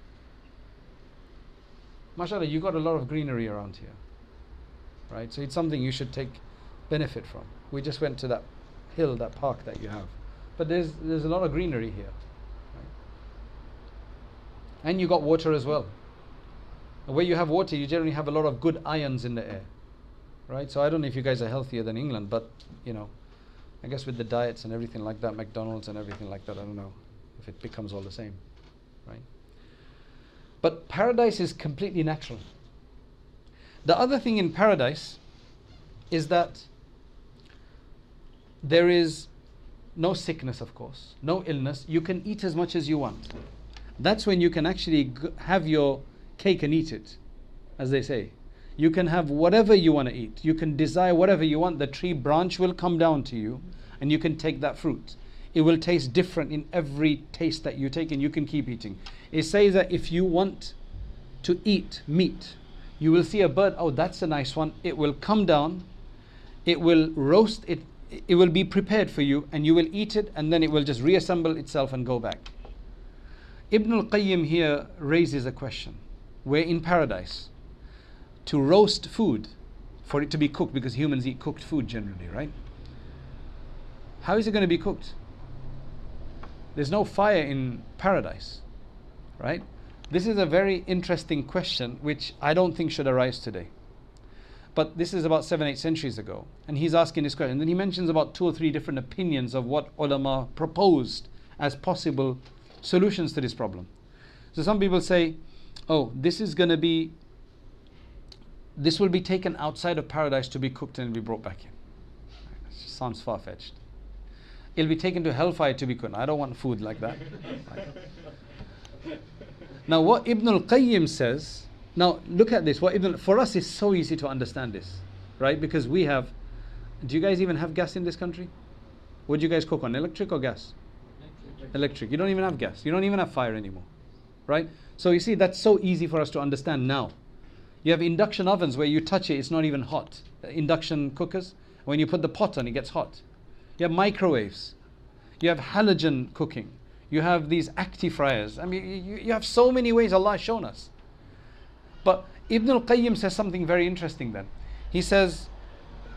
MashaAllah, you got a lot of greenery around here. Right? So it's something you should take benefit from. We just went to that hill, that park that you have. But there's there's a lot of greenery here. Right? And you got water as well. And where you have water, you generally have a lot of good ions in the air. Right? So I don't know if you guys are healthier than England, but you know, I guess with the diets and everything like that, McDonald's and everything like that, I don't know if it becomes all the same. Right? But paradise is completely natural. The other thing in paradise is that there is no sickness, of course, no illness. You can eat as much as you want. That's when you can actually g- have your cake and eat it, as they say. You can have whatever you want to eat. You can desire whatever you want. The tree branch will come down to you and you can take that fruit. It will taste different in every taste that you take, and you can keep eating. It says that if you want to eat meat, you will see a bird, oh, that's a nice one. It will come down, it will roast it, it will be prepared for you, and you will eat it, and then it will just reassemble itself and go back. Ibn al-Qayyim here raises a question. We're in paradise. To roast food, for it to be cooked, because humans eat cooked food generally, right? How is it going to be cooked? There's no fire in paradise, right? This is a very interesting question which I don't think should arise today. But this is about seven, eight centuries ago. And he's asking this question. And then he mentions about two or three different opinions of what ulama proposed as possible solutions to this problem. So some people say, oh, this is going to be, this will be taken outside of paradise to be cooked and be brought back in. It sounds far-fetched. It'll be taken to hellfire to be cooked. I don't want food like that. Now what Ibn al-Qayyim says, now look at this, what Ibn, for us it's so easy to understand this, right? Because we have, do you guys even have gas in this country? What do you guys cook on, electric or gas? Electric. Electric. You don't even have gas. You don't even have fire anymore, right? So you see, that's so easy for us to understand now. You have induction ovens where you touch it, it's not even hot. Induction cookers, when you put the pot on, it gets hot. You have microwaves. You have halogen cooking. You have these acti-fryers. I mean, you, you have so many ways Allah has shown us. But Ibn al-Qayyim says something very interesting then. He says,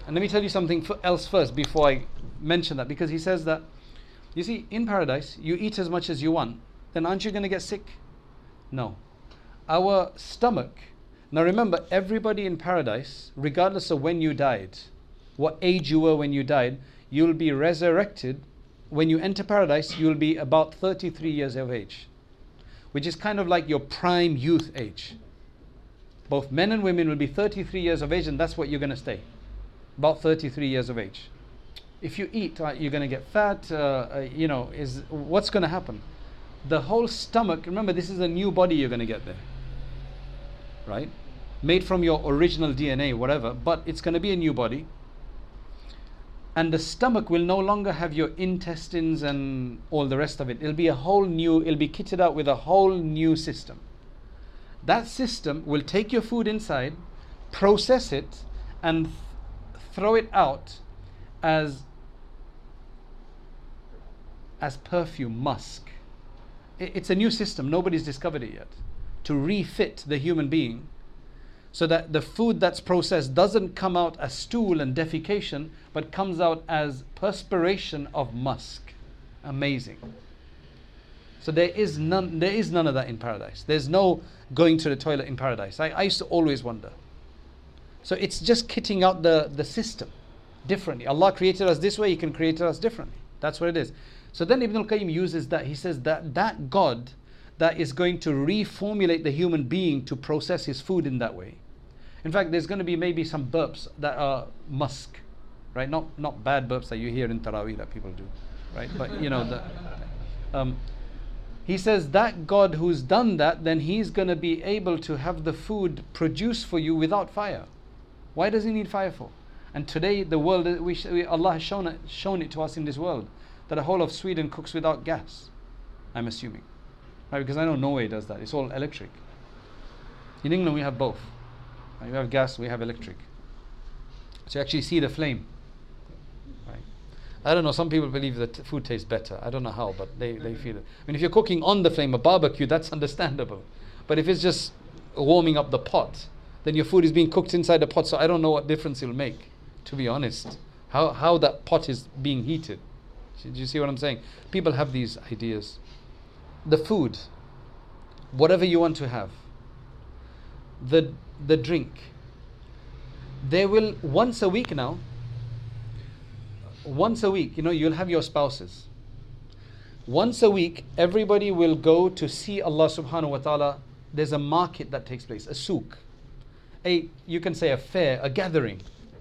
And let me tell you something f- else first before I mention that, because he says that, you see, in paradise, you eat as much as you want, then aren't you going to get sick? No. Our stomach, now remember, everybody in paradise, regardless of when you died, what age you were when you died, you'll be resurrected. When you enter paradise, you'll be about thirty-three years of age, which is kind of like your prime youth age. Both men and women will be thirty-three years of age, and that's what you're going to stay. About thirty-three years of age. If you eat, uh, you're going to get fat, uh, uh, you know, is what's going to happen? The whole stomach, remember, this is a new body you're going to get there. Right? Made from your original D N A, whatever, but it's going to be a new body. And the stomach will no longer have your intestines and all the rest of it. It'll be a whole new, it'll be kitted out with a whole new system. That system will take your food inside, process it, and th- throw it out as, as perfume, musk. I- it's a new system, nobody's discovered it yet. To refit the human being, so that the food that's processed doesn't come out as stool and defecation, but comes out as perspiration of musk. Amazing. So there is none, there is none of that in paradise. There's no going to the toilet in paradise. I, I used to always wonder. So it's just kitting out the, the system differently. Allah created us this way, He can create us differently. That's what it is. So then Ibn al-Qayyim uses that. He says that that God that is going to reformulate the human being to process his food in that way. In fact, there's going to be maybe some burps that are musk, right? Not not bad burps that you hear in Taraweeh that people do, right? But you know, the, um, he says that God who's done that, then He's going to be able to have the food produced for you without fire. Why does He need fire for? And today, the world, we, we, Allah has shown it, shown it to us in this world, that the whole of Sweden cooks without gas, I'm assuming. Right? Because I know Norway does that. It's all electric. In England, we have both. Right? We have gas, we have electric. So you actually see the flame. Right? I don't know, some people believe that food tastes better. I don't know how, but they, they feel it. I mean, if you're cooking on the flame, a barbecue, that's understandable. But if it's just warming up the pot, then your food is being cooked inside the pot, so I don't know what difference it'll make, to be honest. How, how that pot is being heated. Do you see what I'm saying? People have these ideas. The food, whatever you want to have, the the drink, they will once a week now, once a week, you know, you'll have your spouses. Once a week, everybody will go to see Allah subhanahu wa ta'ala. There's a market that takes place, a souk, a, you can say a fair, a gathering.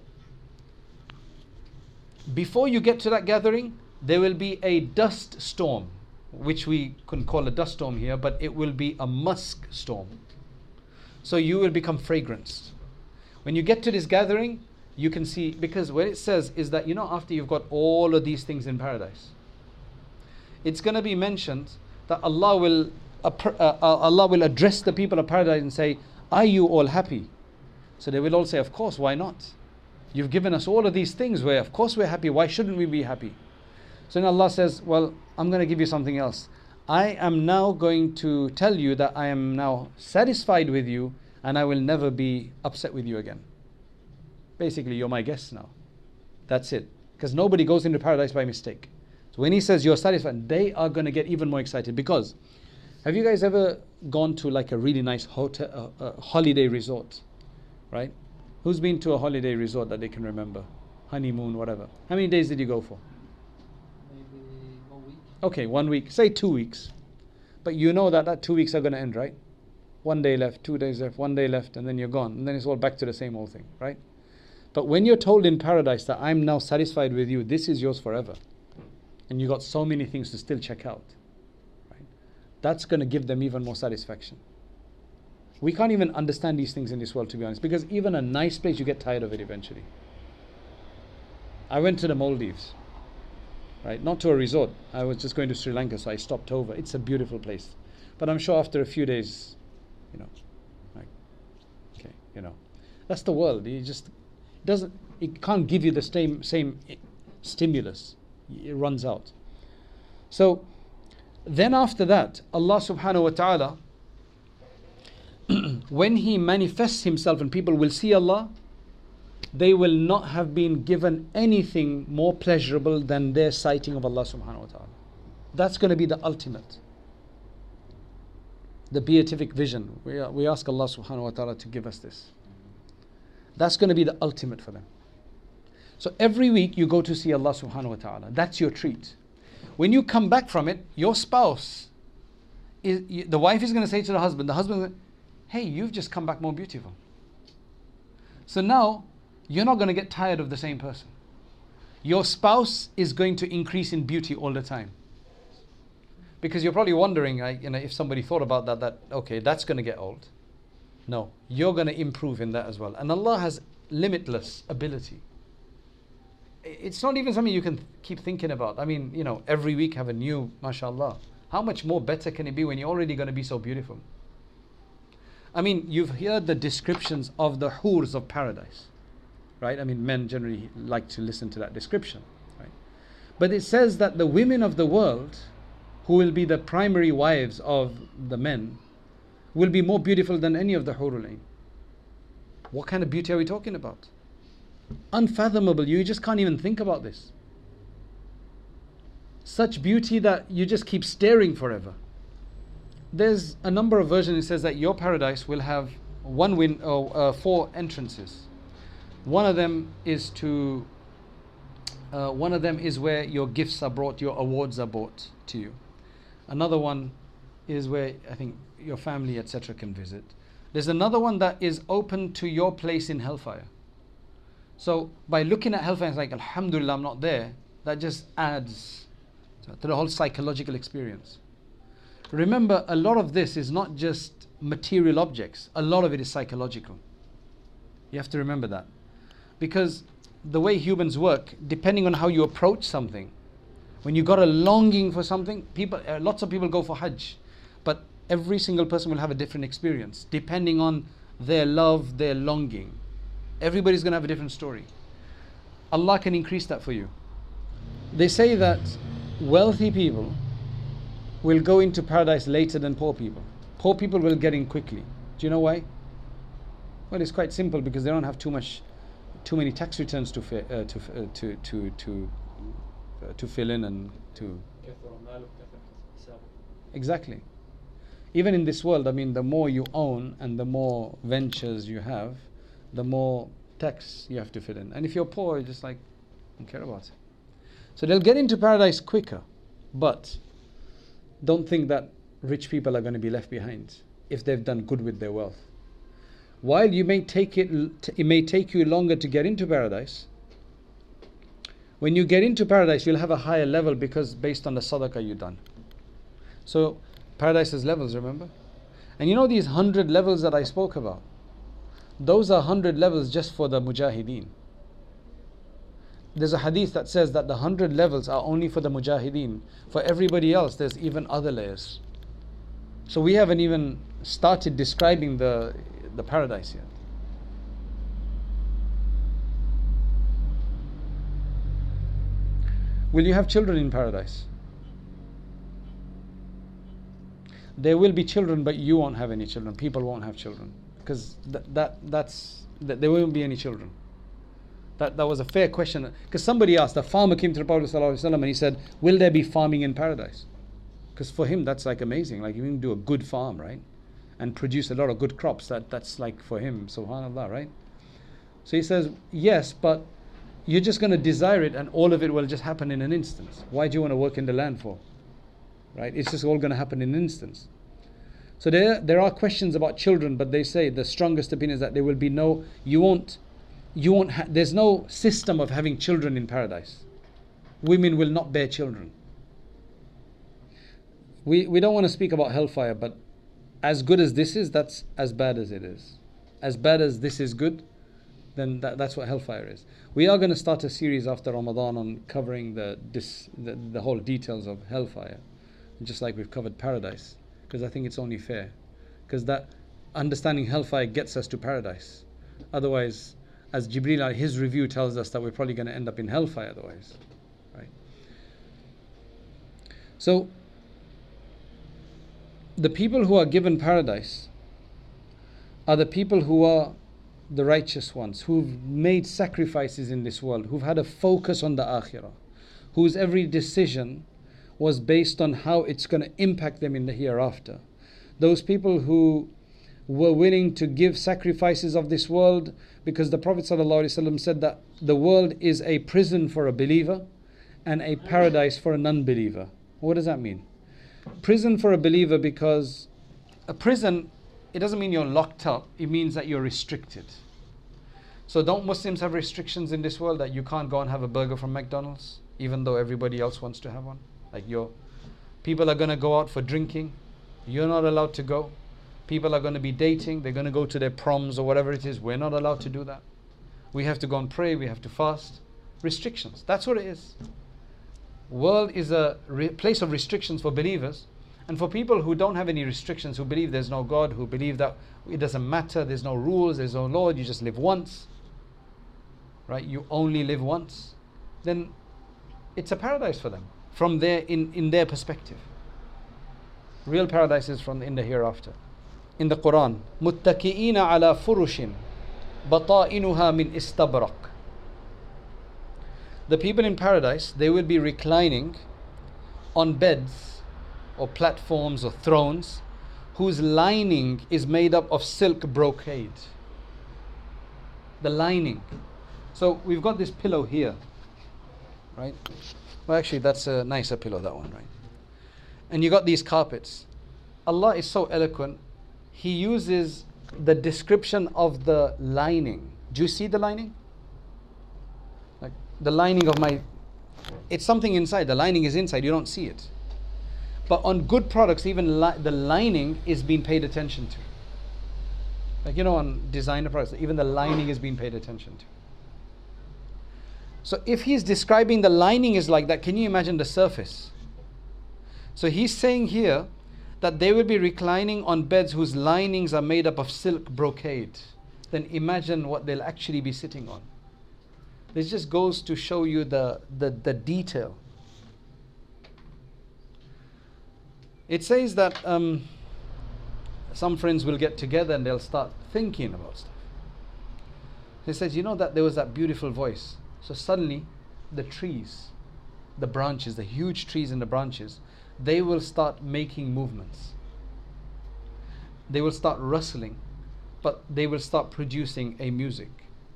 Before you get to that gathering, there will be a dust storm, which we couldn't call a dust storm here, but it will be a musk storm. So you will become fragranced. When you get to this gathering, you can see, because what it says is that, you know, after you've got all of these things in paradise, it's going to be mentioned that Allah will uh, uh, Allah will address the people of paradise and say, are you all happy? So they will all say, of course, why not? You've given us all of these things where, of course, we're happy. Why shouldn't we be happy? So then Allah says, well, I'm going to give you something else. I am now going to tell you that I am now satisfied with you and I will never be upset with you again. Basically, you're my guest now. That's it. Because nobody goes into paradise by mistake. So when He says you're satisfied, they are going to get even more excited. Because, have you guys ever gone to like a really nice hotel, uh, uh, holiday resort? Right? Who's been to a holiday resort that they can remember? Honeymoon, whatever. How many days did you go for? Okay, one week, say two weeks. But you know that that two weeks are going to end, right? One day left, two days left, one day left, and then you're gone. And then it's all back to the same old thing, right? But when you're told in paradise that I'm now satisfied with you, this is yours forever. And you got so many things to still check out, right? That's going to give them even more satisfaction. We can't even understand these things in this world, to be honest, because even a nice place, you get tired of it eventually. I went to the Maldives. Right? Not to a resort. I was just going to Sri Lanka, so I stopped over. It's a beautiful place. But I'm sure after a few days, you know, like, okay, you know, that's the world. It just doesn't, it can't give you the same, same stimulus. It runs out. So then after that, Allah subhanahu wa ta'ala, when He manifests Himself and people will see Allah, they will not have been given anything more pleasurable than their sighting of Allah subhanahu wa ta'ala. That's going to be the ultimate. The beatific vision. We, we ask Allah subhanahu wa ta'ala to give us this. That's going to be the ultimate for them. So every week you go to see Allah subhanahu wa ta'ala. That's your treat. When you come back from it, your spouse, is, the wife is going to say to the husband, the husband is going to, hey, you've just come back more beautiful. So now, you're not going to get tired of the same person. Your spouse is going to increase in beauty all the time. Because you're probably wondering, uh, you know, if somebody thought about that, that, okay, that's going to get old. No, you're going to improve in that as well. And Allah has limitless ability. It's not even something you can th- keep thinking about. I mean, you know, every week have a new, mashallah. How much more better can it be when you're already going to be so beautiful? I mean, you've heard the descriptions of the hurs of paradise. Right? I mean, men generally like to listen to that description. Right? But it says that the women of the world, who will be the primary wives of the men, will be more beautiful than any of the hurul ain. What kind of beauty are we talking about? Unfathomable. You just can't even think about this. Such beauty that you just keep staring forever. There's a number of versions. It says that your paradise will have one win, oh, uh, four entrances. One of them is to, uh, one of them is where your gifts are brought, your awards are brought to you. Another one is where I think your family, et cetera, can visit. There's another one that is open to your place in hellfire. So by looking at hellfire, it's like, Alhamdulillah, I'm not there. That just adds to the whole psychological experience. Remember, a lot of this is not just material objects. A lot of it is psychological. You have to remember that. Because the way humans work, depending on how you approach something, when you got a longing for something, people, uh, lots of people go for Hajj, but every single person will have a different experience, depending on their love, their longing. Everybody's going to have a different story. Allah can increase that for you. They say that wealthy people will go into paradise later than poor people. Poor people will get in quickly. Do you know why? Well, it's quite simple, because they don't have too much, too many tax returns to fi- uh, to uh, to to to uh, to fill in and to. Exactly. Even in this world, I mean, the more you own and the more ventures you have, the more tax you have to fill in. And if you're poor, you're just like, don't care about it. So they'll get into paradise quicker, but don't think that rich people are going to be left behind if they've done good with their wealth. While you may take it, it may take you longer to get into paradise. When you get into paradise, you'll have a higher level, because based on the sadaqah you've done. So paradise has levels, remember? And you know these hundred levels that I spoke about? Those are hundred levels just for the mujahideen. There's a hadith that says that the hundred levels are only for the mujahideen. For everybody else, there's even other layers. So we haven't even started describing the the paradise yet. Will you have children in paradise? There will be children, but you won't have any children. People won't have children, because th- that that's that there won't be any children. That that was a fair question, because somebody asked. A farmer came to the Prophet ﷺ and he said, "Will there be farming in paradise?" Because for him that's like amazing. Like, you can do a good farm, right, and produce a lot of good crops. That that's like for him, subhanallah, right? So he says, yes, but you're just going to desire it, and all of it will just happen in an instant. Why do you want to work in the land for? Right? It's just all going to happen in an instant. So there, there are questions about children, but they say the strongest opinion is that there will be no, you won't, you won't. Ha- there's no system of having children in paradise. Women will not bear children. We we don't want to speak about hellfire, but as good as this is, that's as bad as it is. As bad as this is good, then that, that's what hellfire is. We are going to start a series after Ramadan on covering the, this, the the whole details of hellfire, just like we've covered paradise, because I think it's only fair, because that understanding hellfire gets us to paradise. Otherwise, as Jibreel, his review tells us that we're probably going to end up in hellfire otherwise, right? So the people who are given paradise are the people who are the righteous ones, who've made sacrifices in this world, who've had a focus on the akhirah, whose every decision was based on how it's going to impact them in the hereafter. Those people who were willing to give sacrifices of this world, because the Prophet ﷺ said that the world is a prison for a believer and a paradise for a non-believer. What does that mean? Prison for a believer, because a prison, it doesn't mean you're locked up, it means that you're restricted. So don't Muslims have restrictions in this world that you can't go and have a burger from McDonald's, even though everybody else wants to have one? Like your people are going to go out for drinking, you're not allowed to go. People are going to be dating, they're going to go to their proms or whatever it is, we're not allowed to do that. We have to go and pray, we have to fast. Restrictions, that's what it is. World is a re- place of restrictions for believers, and for people who don't have any restrictions, who believe there's no God, who believe that it doesn't matter, there's no rules, there's no Lord, you just live once, right? You only live once. Then it's a paradise for them from their in, in their perspective. Real paradise is from in the hereafter. In the Quran, مُتَّكِئِينَ عَلَى فُرُشٍ بَطَائِنُهَا مِنْ إِسْتَبْرَقٍ. The people in paradise, they will be reclining on beds or platforms or thrones whose lining is made up of silk brocade. The lining. So we've got this pillow here, right? Well, actually that's a nicer pillow, that one, right? And you got these carpets. Allah is so eloquent. He uses the description of the lining. Do you see the lining? Like the lining of my, it's something inside. The lining is inside. You don't see it. But on good products, even li- the lining is being paid attention to. Like, you know, on designer products, even the lining is being paid attention to. So if he's describing the lining is like that, can you imagine the surface? So he's saying here that they will be reclining on beds whose linings are made up of silk brocade. Then imagine what they'll actually be sitting on. This just goes to show you the, the, the detail. It says that um, some friends will get together and they'll start thinking about stuff. He says, you know that there was that beautiful voice. So suddenly the trees, the branches, the huge trees and the branches, they will start making movements. They will start rustling, but they will start producing a music.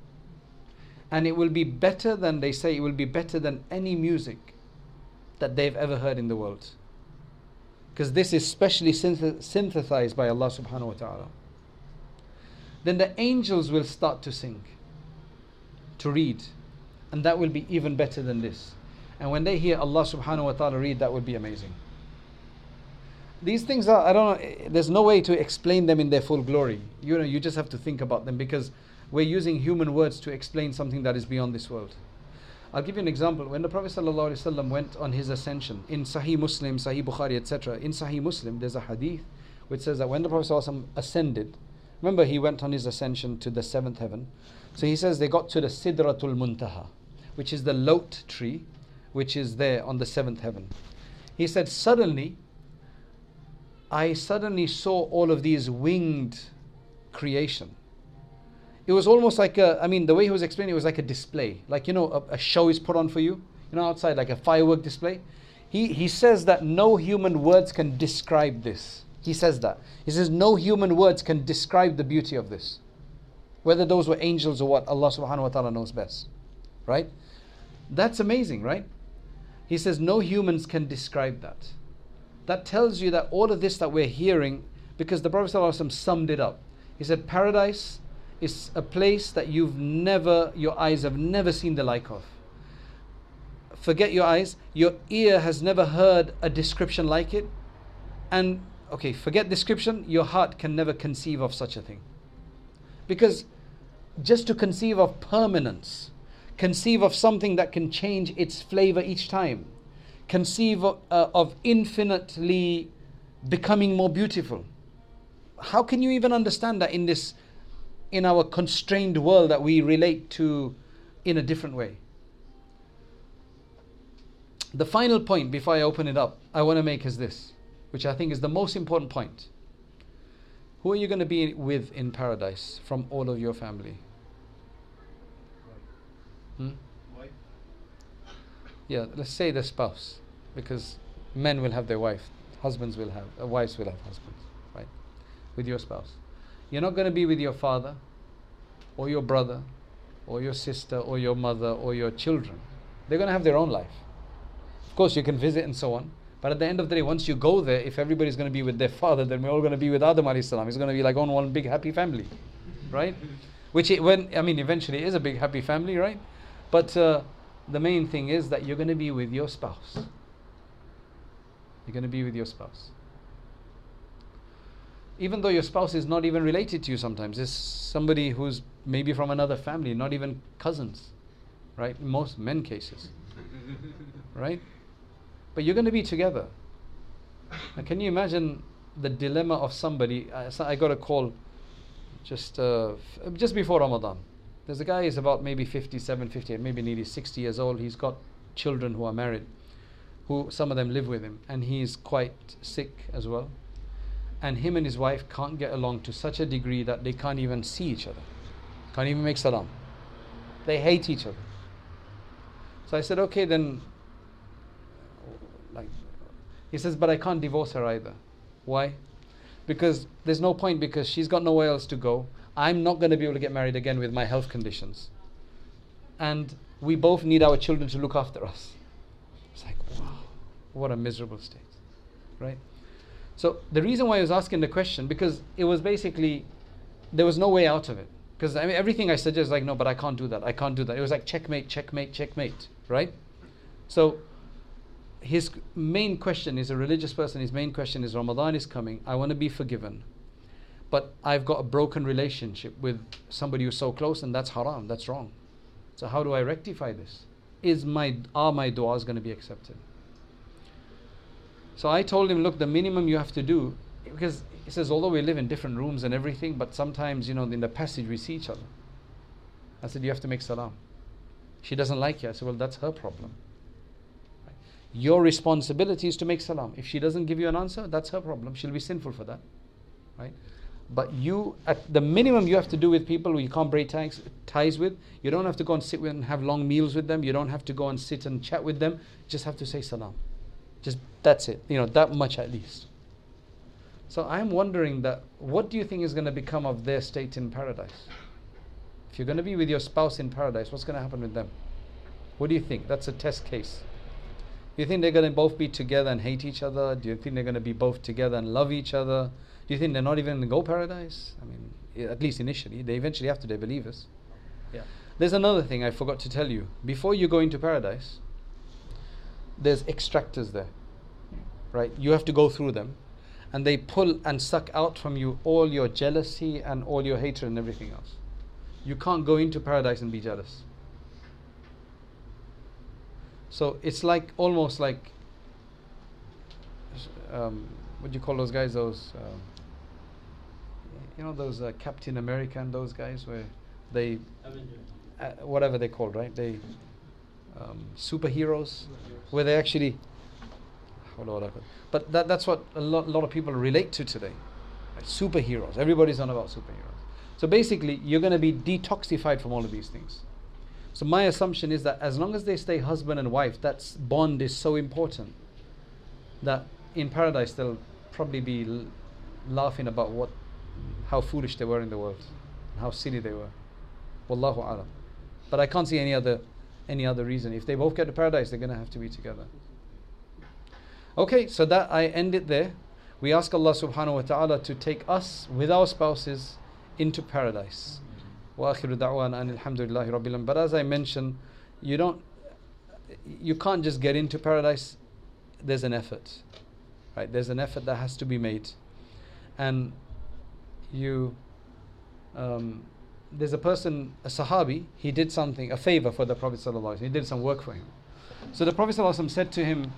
And it will be better than, they say, it will be better than any music that they've ever heard in the world. Because this is specially synth- synthesized by Allah subhanahu wa ta'ala. Then the angels will start to sing, to read. And that will be even better than this. And when they hear Allah subhanahu wa ta'ala read, that would be amazing. These things are, I don't know, there's no way to explain them in their full glory. You know, you just have to think about them, because we're using human words to explain something that is beyond this world. I'll give you an example. When the Prophet ﷺ went on his ascension, in Sahih Muslim, Sahih Bukhari, et cetera, in Sahih Muslim, there's a hadith which says that when the Prophet ﷺ ascended, remember he went on his ascension to the seventh heaven. So he says they got to the Sidratul Muntaha, which is the lot tree, which is there on the seventh heaven. He said, suddenly, I suddenly saw all of these winged creation. It was almost like a, I mean, the way he was explaining it was like a display. Like, you know, a, a show is put on for you, you know, outside, like a firework display. He, he says that no human words can describe this. He says that. He says no human words can describe the beauty of this. Whether those were angels or what, Allah subhanahu wa ta'ala knows best. Right? That's amazing, right? He says no humans can describe that. That tells you that all of this that we're hearing, because the Prophet ﷺ summed it up. He said paradise is a place that you've never, your eyes have never seen the like of. Forget your eyes, your ear has never heard a description like it. And, okay, forget description, your heart can never conceive of such a thing. Because just to conceive of permanence, conceive of something that can change its flavor each time, conceive of, uh, of infinitely becoming more beautiful. How can you even understand that in this, in our constrained world that we relate to in a different way? The final point before I open it up, I want to make is this, which I think is the most important point. Who are you going to be with in paradise from all of your family? Hmm? Wife. Yeah, let's say the spouse, because men will have their wife, husbands will have, uh, wives will have husbands, right? With your spouse. You're not going to be with your father, or your brother, or your sister, or your mother, or your children. They're going to have their own life. Of course, you can visit and so on, but at the end of the day, once you go there, if everybody's going to be with their father, then we're all going to be with Adam alayhi salam. It's going to be like on one big happy family, right? Which, it, when I mean, eventually is a big happy family, right? But uh, the main thing is that you're going to be with your spouse. You're going to be with your spouse. Even though your spouse is not even related to you sometimes. It's somebody who's maybe from another family, not even cousins, right? In most men cases, right? But you're going to be together. Now, can you imagine the dilemma of somebody? I, I got a call just uh, f- just before Ramadan. There's a guy, he's about maybe fifty-seven, fifty-eight, maybe nearly sixty years old. He's got children who are married, who some of them live with him, and he's quite sick as well. And him and his wife can't get along to such a degree that they can't even see each other, can't even make salam. They hate each other. So I said, okay, then, like, he says, but I can't divorce her either. Why? Because there's no point, because she's got nowhere else to go. I'm not going to be able to get married again with my health conditions. And we both need our children to look after us. It's like, wow, what a miserable state, right? So the reason why I was asking the question, because it was basically, there was no way out of it. Because I mean, everything I suggest is like, no, but I can't do that. I can't do that. It was like checkmate, checkmate, checkmate, right? So his main question is a religious person. His main question is, Ramadan is coming. I want to be forgiven. But I've got a broken relationship with somebody who's so close, and that's haram. That's wrong. So how do I rectify this? Is my, are my du'as going to be accepted? So I told him, look, the minimum you have to do, because he says, although we live in different rooms and everything, but sometimes, you know, in the passage we see each other. I said, you have to make salam. She doesn't like you. I said, well, that's her problem. Right? Your responsibility is to make salam. If she doesn't give you an answer, that's her problem. She'll be sinful for that. Right? But you, at the minimum you have to do with people who you can't break ties, ties with, you don't have to go and sit with and have long meals with them. You don't have to go and sit and chat with them. You just have to say salam. Just, that's it. You know, that much at least. So I'm wondering that, what do you think is going to become of their state in paradise? If you're going to be with your spouse in paradise, what's going to happen with them? What do you think? That's a test case. Do you think they're going to both be together and hate each other? Do you think they're going to be both together and love each other? Do you think they're not even going to go paradise? I mean, at least initially. They eventually have to, they're believers. Yeah. There's another thing I forgot to tell you. Before you go into paradise, there's extractors there, right? You have to go through them, and they pull and suck out from you all your jealousy and all your hatred and everything else. You can't go into paradise and be jealous. So it's like, almost like, um, what do you call those guys? Those, um, you know, those uh, Captain America and those guys, where they, uh, whatever they're called, right? They, um, superheroes, where they actually, but that, that's what a lot, lot of people relate to today. Right? Superheroes. Everybody's on about superheroes. So basically, you're going to be detoxified from all of these things. So my assumption is that as long as they stay husband and wife, that bond is so important that in paradise they'll probably be l- laughing about what, how foolish they were in the world, how silly they were. Wallahu alam. But I can't see any other, any other reason. If they both get to paradise, they're going to have to be together. Okay, so that I end it there. We ask Allah subhanahu wa ta'ala to take us with our spouses into paradise. Wa akhiru da'wana anil hamdulillahi rabbil alamin. But as I mentioned, you don't, you can't just get into paradise. There's an effort, right? There's an effort that has to be made, and you, um, there's a person, a Sahabi. He did something, a favor for the Prophet sallallahu alaihi wasallam. He did some work for him. So the Prophet sallallahu alaihi wasallam said to him,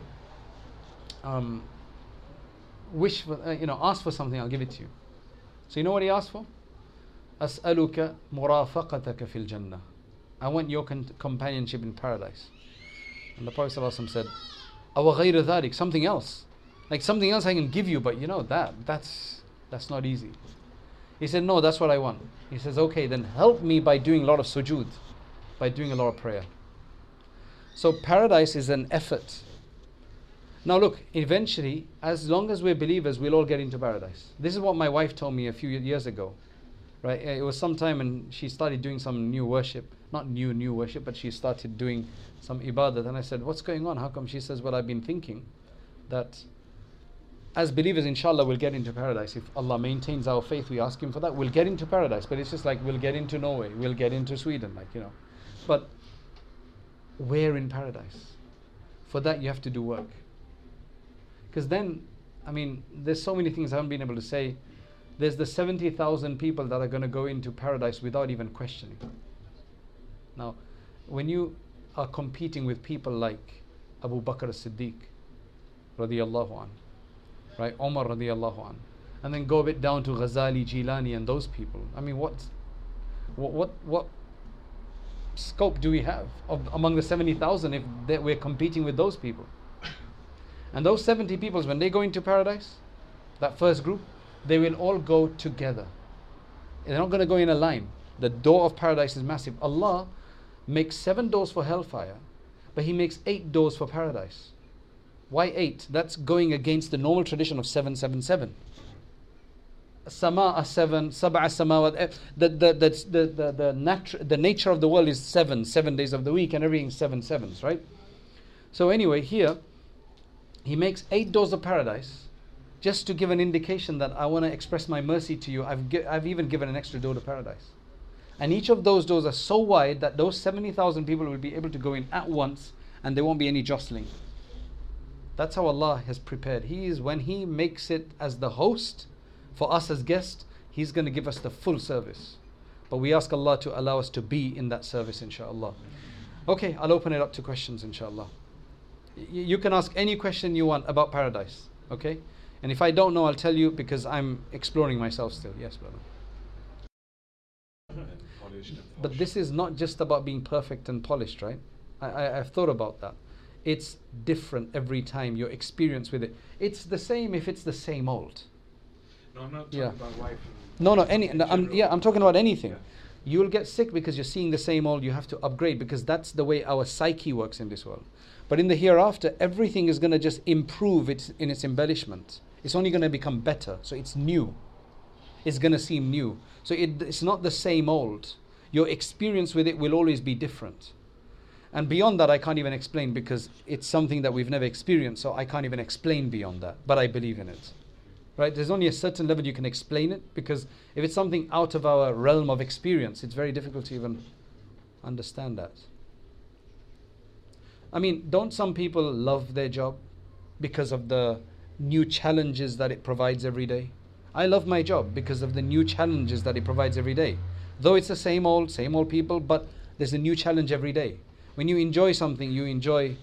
um, wish for, uh, you know, ask for something, I'll give it to you. So you know what he asked for? As'aluka murafaqataka fil jannah. I want your con- companionship in paradise. And the Prophet ﷺ said, Awa ghayra dhalik, something else. Like something else I can give you, but you know that, that's, That's not easy. He said, no, that's what I want. He says, okay, then help me by doing a lot of sujood, by doing a lot of prayer. So paradise is an effort. Now look, eventually, as long as we're believers, we'll all get into paradise. This is what my wife told me a few years ago. Right? It was sometime and she started doing some new worship. Not new, new worship, but she started doing some ibadat. And I said, what's going on? How come? She says, well, I've been thinking that as believers, inshallah, we'll get into paradise. If Allah maintains our faith, we ask Him for that, we'll get into paradise. But it's just like, we'll get into Norway, we'll get into Sweden, like, you know. But where in paradise? For that, you have to do work. Because then, I mean, there's so many things I haven't been able to say. There's the seventy thousand people that are going to go into paradise without even questioning. Now, when you are competing with people like Abu Bakr as-Siddiq, radiyallahu an, right, Umar radiyallahu an, and then go a bit down to Ghazali, Jilani, and those people. I mean, what, what, what, what scope do we have of, among the seventy thousand if they, we're competing with those people? And those seventy people, when they go into paradise, that first group, they will all go together. They're not going to go in a line. The door of paradise is massive. Allah makes seven doors for hellfire, but He makes eight doors for paradise. Why eight? That's going against the normal tradition of seven, seven, seven. Sama'a seven, sab'a samawat. The the the the the, the, natu- the nature of the world is seven, seven days of the week, and everything seven sevens, right? So anyway, here He makes eight doors of paradise, just to give an indication that I want to express my mercy to you. I've gi- I've even given an extra door to paradise. And each of those doors are so wide that those seventy thousand people will be able to go in at once and there won't be any jostling. That's how Allah has prepared. He is, when He makes it as the host for us as guests, He's going to give us the full service. But we ask Allah to allow us to be in that service, inshaAllah. Okay, I'll open it up to questions, inshaAllah. Y- you can ask any question you want about paradise, okay? And if I don't know, I'll tell you because I'm exploring myself still. Yes, brother. But this is not just about being perfect and polished, right? I, I, I've thought about that. It's different every time, your experience with it. It's the same if it's the same old. No, I'm not talking Yeah. about life. No, no, any, no, I'm, general. yeah, I'm talking about anything. Yeah. You'll get sick because you're seeing the same old, you have to upgrade because that's the way our psyche works in this world. But in the hereafter, everything is going to just improve its, in its embellishment. It's only going to become better, so it's new. It's going to seem new. So it, it's not the same old. Your experience with it will always be different. And beyond that, I can't even explain because it's something that we've never experienced, so I can't even explain beyond that. But I believe in it. Right? There's only a certain level you can explain it because if it's something out of our realm of experience, it's very difficult to even understand that. I mean, don't some people love their job because of the new challenges that it provides every day? I love my job because of the new challenges that it provides every day. Though it's the same old, same old people, but there's a new challenge every day. When you enjoy something, you enjoy.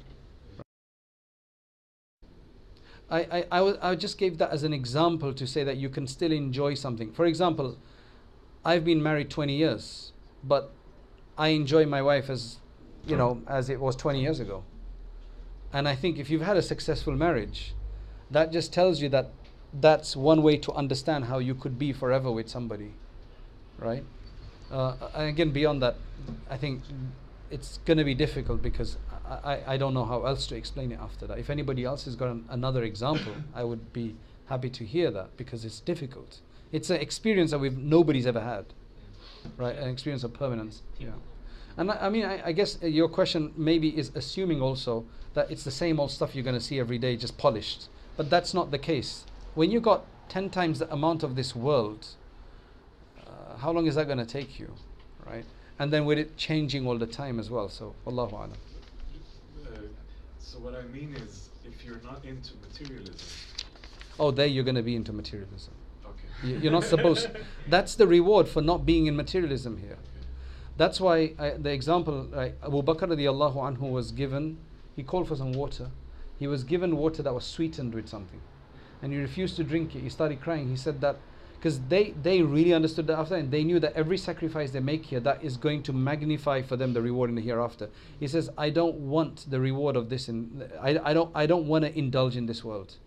I, I, I, w- I just gave that as an example to say that you can still enjoy something. For example, I've been married twenty years, but I enjoy my wife as, you know, as it was twenty years ago. And I think if you've had a successful marriage, that just tells you that that's one way to understand how you could be forever with somebody, right? Uh, and again, beyond that, I think it's going to be difficult because I, I, I don't know how else to explain it after that. If anybody else has got an, another example, I would be happy to hear that because it's difficult. It's an experience that we've nobody's ever had, right? An experience of permanence. Yeah. And I, I mean, I, I guess uh, your question maybe is assuming also that it's the same old stuff you're going to see every day, just polished. But that's not the case. When you got ten times the amount of this world, uh, how long is that going to take you, right? And then with it changing all the time as well. So, Wallahu a'lam. Uh, so what I mean is, if you're not into materialism. Oh, there you're going to be into materialism. Okay. You- You're not supposed. That's the reward for not being in materialism here. That's why I, the example, right, Abu Bakr radiallahu anhu was given, he called for some water. He was given water that was sweetened with something. And he refused to drink it. He started crying. He said that, because they, they really understood that after, and they knew that every sacrifice they make here, that is going to magnify for them the reward in the hereafter. He says, I don't want the reward of this. In, I, I don't, I don't want to indulge in this world.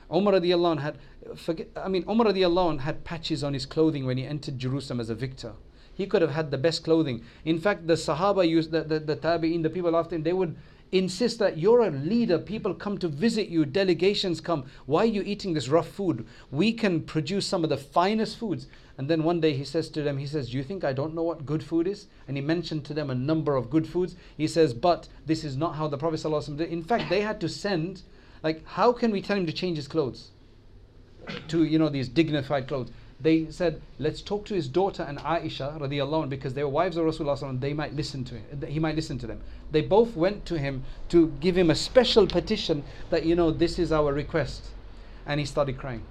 Umar radiallahu anh had, forget, I mean, Umar radiallahu anh had patches on his clothing when he entered Jerusalem as a victor. He could have had the best clothing. In fact, the Sahaba used, the, the, the Tabi'in, the people after him, they would insist that you're a leader, people come to visit you, delegations come, why are you eating this rough food? We can produce some of the finest foods. And then one day he says to them, he says, do you think I don't know what good food is? And he mentioned to them a number of good foods. He says, but this is not how the Prophet ﷺ did. In fact, they had to send, like, how can we tell him to change his clothes? To, you know, these dignified clothes. They said, let's talk to his daughter and Aisha radiallahu anh, because they were wives of Rasulullah, and they might listen to him. He might listen to them. They both went to him to give him a special petition that, you know, this is our request. And he started crying.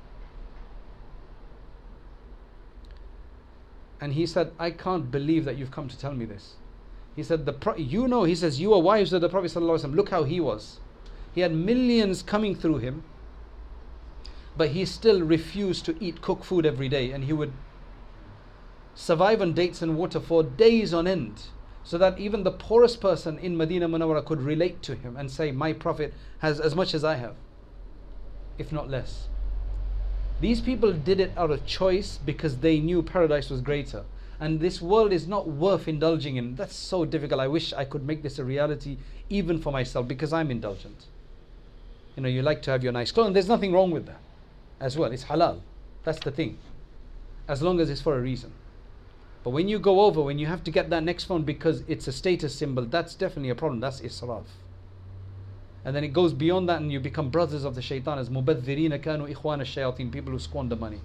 And he said, I can't believe that you've come to tell me this. He said, the Pro- you know, he says, you are wives of the Prophet sallallahu alaihi wasallam. Look how he was. He had millions coming through him, but he still refused to eat cooked food every day, and he would survive on dates and water for days on end, so that even the poorest person in Medina Munawwara could relate to him and say, my Prophet has as much as I have, if not less. These people did it out of choice because they knew paradise was greater, and this world is not worth indulging in. That's so difficult. I wish I could make this a reality even for myself, because I'm indulgent. You know, you like to have your nice clothes, and there's nothing wrong with that as well. It's halal. That's the thing, as long as it's for a reason. But when you go over, when you have to get that next phone because it's a status symbol, that's definitely a problem. That's israf. And then it goes beyond that, and you become brothers of the shaitan, as mubadhirina kanu ikhwan ash-shayatin, people who squander money.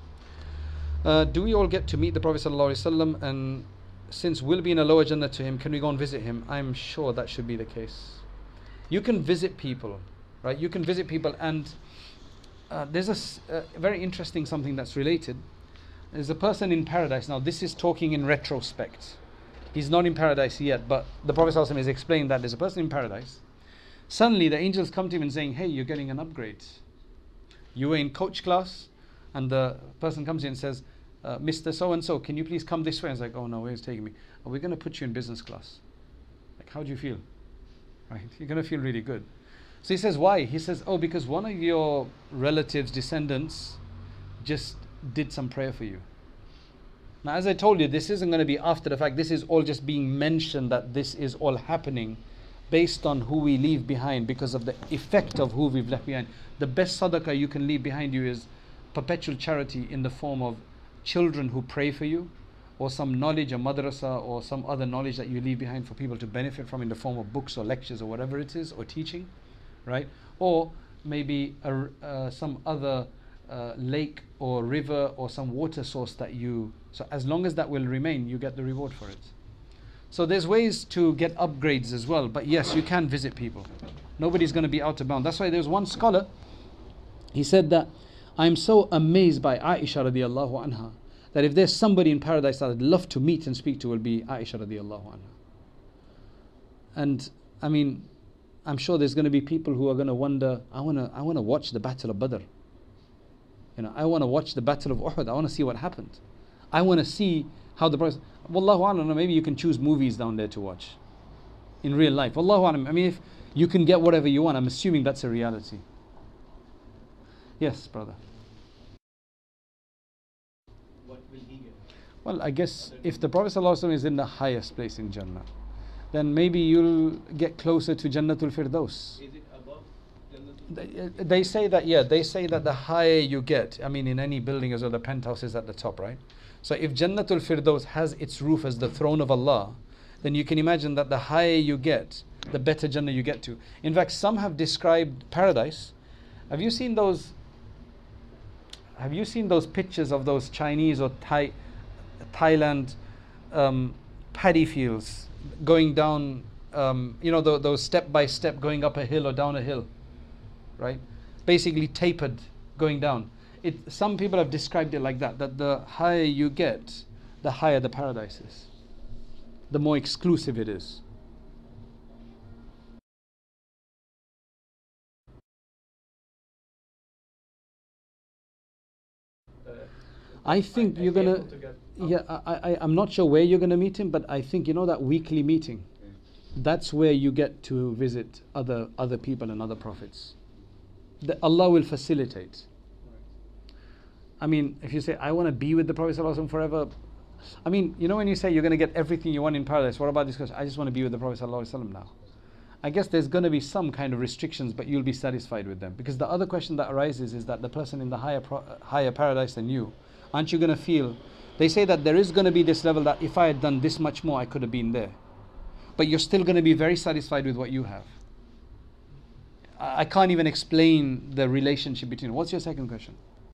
Uh, do we all get to meet the Prophet sallallahu alaihi wasallam? And since we'll be in a lower Jannah to him, can we go and visit him? I'm sure that should be the case. You can visit people, right? You can visit people, and uh, there's a s- uh, very interesting something that's related. There's a person in paradise. Now, this is talking in retrospect. He's not in paradise yet, but the Prophet sallallahu alaihi wasallam has explained that there's a person in paradise. Suddenly, the angels come to him and saying, hey, you're getting an upgrade. You were in coach class, and the person comes in and says, uh, Mister So-and-so, can you please come this way? And it's like, oh no, where is taking me? Oh, we're going to put you in business class. Like, how do you feel? Right? You're going to feel really good. So he says, why? He says, oh, because one of your relatives, descendants, just did some prayer for you. Now, as I told you, this isn't going to be after the fact. This is all just being mentioned, that this is all happening based on who we leave behind, because of the effect of who we've left behind. The best sadaqah you can leave behind you is perpetual charity in the form of children who pray for you, or some knowledge, a madrasa, or some other knowledge that you leave behind for people to benefit from in the form of books or lectures or whatever it is, or teaching, right? Or maybe a, uh, some other uh, lake or river or some water source that you, so as long as that will remain, you get the reward for it. So there's ways to get upgrades as well, but yes, you can visit people. Nobody's going to be out of bounds. That's why there's one scholar, he said that, I'm so amazed by Aisha radiallahu anha, that if there's somebody in paradise that I'd love to meet and speak to, will be Aisha radiallahu anha. And I mean, I'm sure there's going to be people who are going to wonder, I want to I want to watch the Battle of Badr. You know, I want to watch the Battle of Uhud. I want to see what happened. I want to see how the Prophet, Wallahu a'lam, maybe you can choose movies down there to watch in real life. Wallahu a'lam. I mean, if you can get whatever you want, I'm assuming that's a reality. Yes, brother. What will he get? Well, I guess if the Prophet ﷺ is in the highest place in Jannah, then maybe you'll get closer to Jannatul Firdaus. Is it above Jannatul? They, they say that, yeah, they say that the higher you get, I mean, in any building as well, the penthouse is at the top, right? So if Jannatul Firdaus has its roof as the throne of Allah, then you can imagine that the higher you get, the better Jannah you get to. In fact, some have described paradise. Have you seen those? Have you seen those pictures of those Chinese or Thai, Thailand um, paddy fields going down? Um, you know, th- those step by step going up a hill or down a hill, right? Basically tapered going down. It, some people have described it like that, that the higher you get, the higher the paradise is, the more exclusive it is. I think I- you're I gonna, able to get yeah, I, I, I'm not sure where you're gonna meet him, but I think, you know, that weekly meeting, that's where you get to visit other other people and other prophets. the Allah will facilitate. I mean, if you say, I want to be with the Prophet ﷺ forever, I mean, you know when you say you're going to get everything you want in paradise, what about this question? I just want to be with the Prophet ﷺ now. I guess there's going to be some kind of restrictions, but you'll be satisfied with them. Because the other question that arises is that the person in the higher pro- higher paradise than you, aren't you going to feel, they say that there is going to be this level that if I had done this much more, I could have been there. But you're still going to be very satisfied with what you have. I, I can't even explain the relationship between. What's your second question?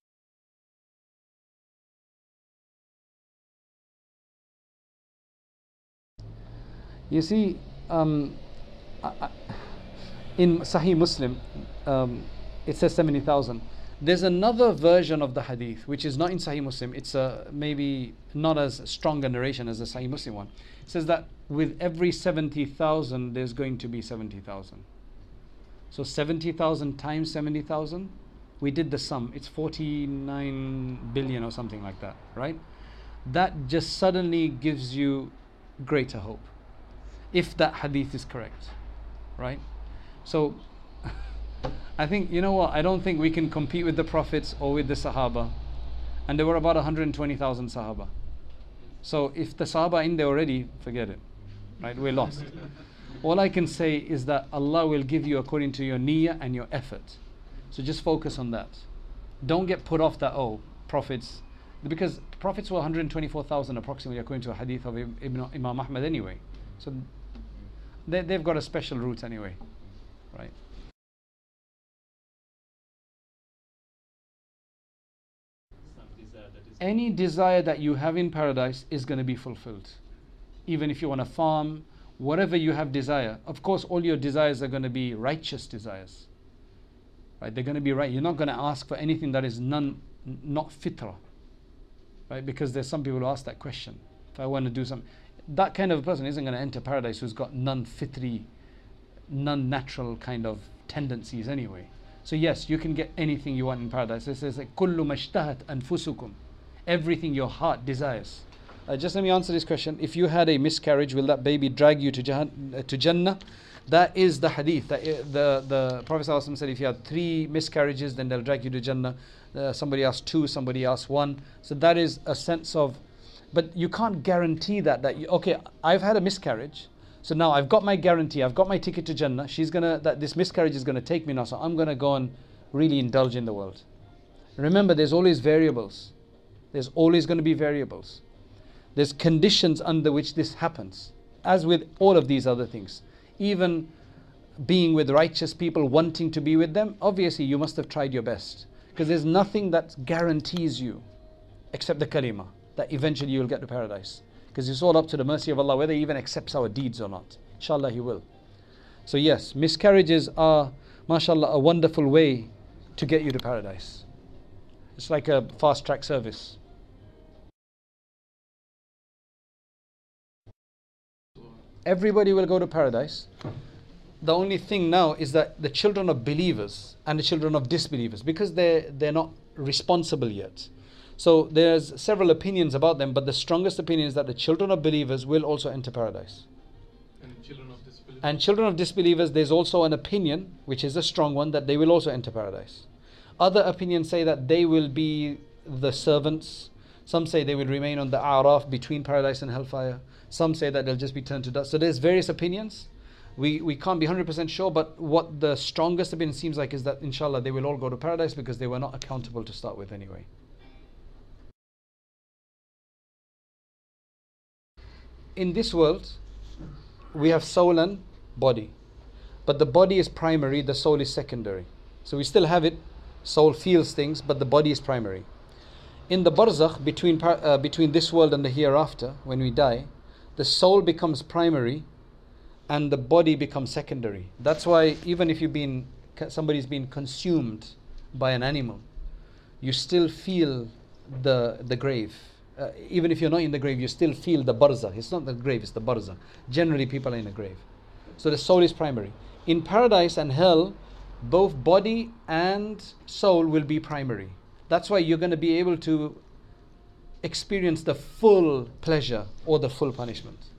You see, um, I, I, in Sahih Muslim, um, it says seventy thousand. There's another version of the hadith, which is not in Sahih Muslim. It's a, maybe not as strong a narration as the Sahih Muslim one. It says that with every seventy thousand, there's going to be seventy thousand. So seventy thousand times seventy thousand, we did the sum. It's forty-nine billion or something like that, right? That just suddenly gives you greater hope, if that hadith is correct, right? So I think, you know what, I don't think we can compete with the Prophets or with the Sahaba. And there were about one hundred twenty thousand Sahaba. So if the Sahaba are in there already, forget it, right? We're lost. All I can say is that Allah will give you according to your niyyah and your effort. So just focus on that. Don't get put off that, oh, Prophets, because Prophets were one hundred twenty-four thousand approximately according to a hadith of Ibn Imam Ahmad anyway. So they, they've got a special route anyway, right? Any desire that you have in paradise is going to be fulfilled. Even if you want to farm, whatever you have desire, of course all your desires are going to be righteous desires, right? They're going to be right. You're not going to ask for anything that is none, not fitrah, right? Because there's some people who ask that question. If I want to do something, that kind of a person isn't going to enter paradise who's got non-fitri, non-natural kind of tendencies anyway. So yes, you can get anything you want in paradise. It says like, kullu mashtahat anfusukum, everything your heart desires. Uh, just let me answer this question. If you had a miscarriage, will that baby drag you to, Jahan, uh, to Jannah? That is the hadith. That, uh, the, the Prophet ﷺ said if you had three miscarriages, then they'll drag you to Jannah. Uh, somebody asked two, somebody asked one. So that is a sense of, but you can't guarantee that, that you, okay, I've had a miscarriage, so now I've got my guarantee, I've got my ticket to Jannah, she's gonna, that this miscarriage is gonna take me now, so I'm gonna go and really indulge in the world. Remember, there's always variables. There's always going to be variables. There's conditions under which this happens, as with all of these other things. Even being with righteous people, wanting to be with them, obviously you must have tried your best, because there's nothing that guarantees you except the kalima that eventually you will get to paradise, because it's all up to the mercy of Allah whether He even accepts our deeds or not. Inshallah He will. So yes, miscarriages are, mashallah, a wonderful way to get you to paradise. It's like a fast track service. Everybody will go to paradise. The only thing now is that the children of believers and the children of disbelievers, because they're, they're not responsible yet. So there's several opinions about them, but the strongest opinion is that the children of believers will also enter paradise. And children of disbelievers? And children of disbelievers, there's also an opinion, which is a strong one, that they will also enter paradise. Other opinions say that they will be the servants. Some say they will remain on the a'raf between paradise and hellfire. Some say that they'll just be turned to dust. So there's various opinions. We we can't be one hundred percent sure, but what the strongest opinion seems like is that inshallah they will all go to paradise, because they were not accountable to start with anyway. In this world, we have soul and body. But the body is primary, the soul is secondary. So we still have it. Soul feels things, but the body is primary. In the barzakh, between, uh, between this world and the hereafter, when we die, the soul becomes primary and the body becomes secondary. That's why even if you've been, somebody's been consumed by an animal, you still feel the, the grave. Uh, even if you're not in the grave, you still feel the barzakh. It's not the grave, it's the barzakh. Generally people are in a grave. So the soul is primary. In paradise and hell, both body and soul will be primary. That's why you're going to be able to experience the full pleasure or the full punishment.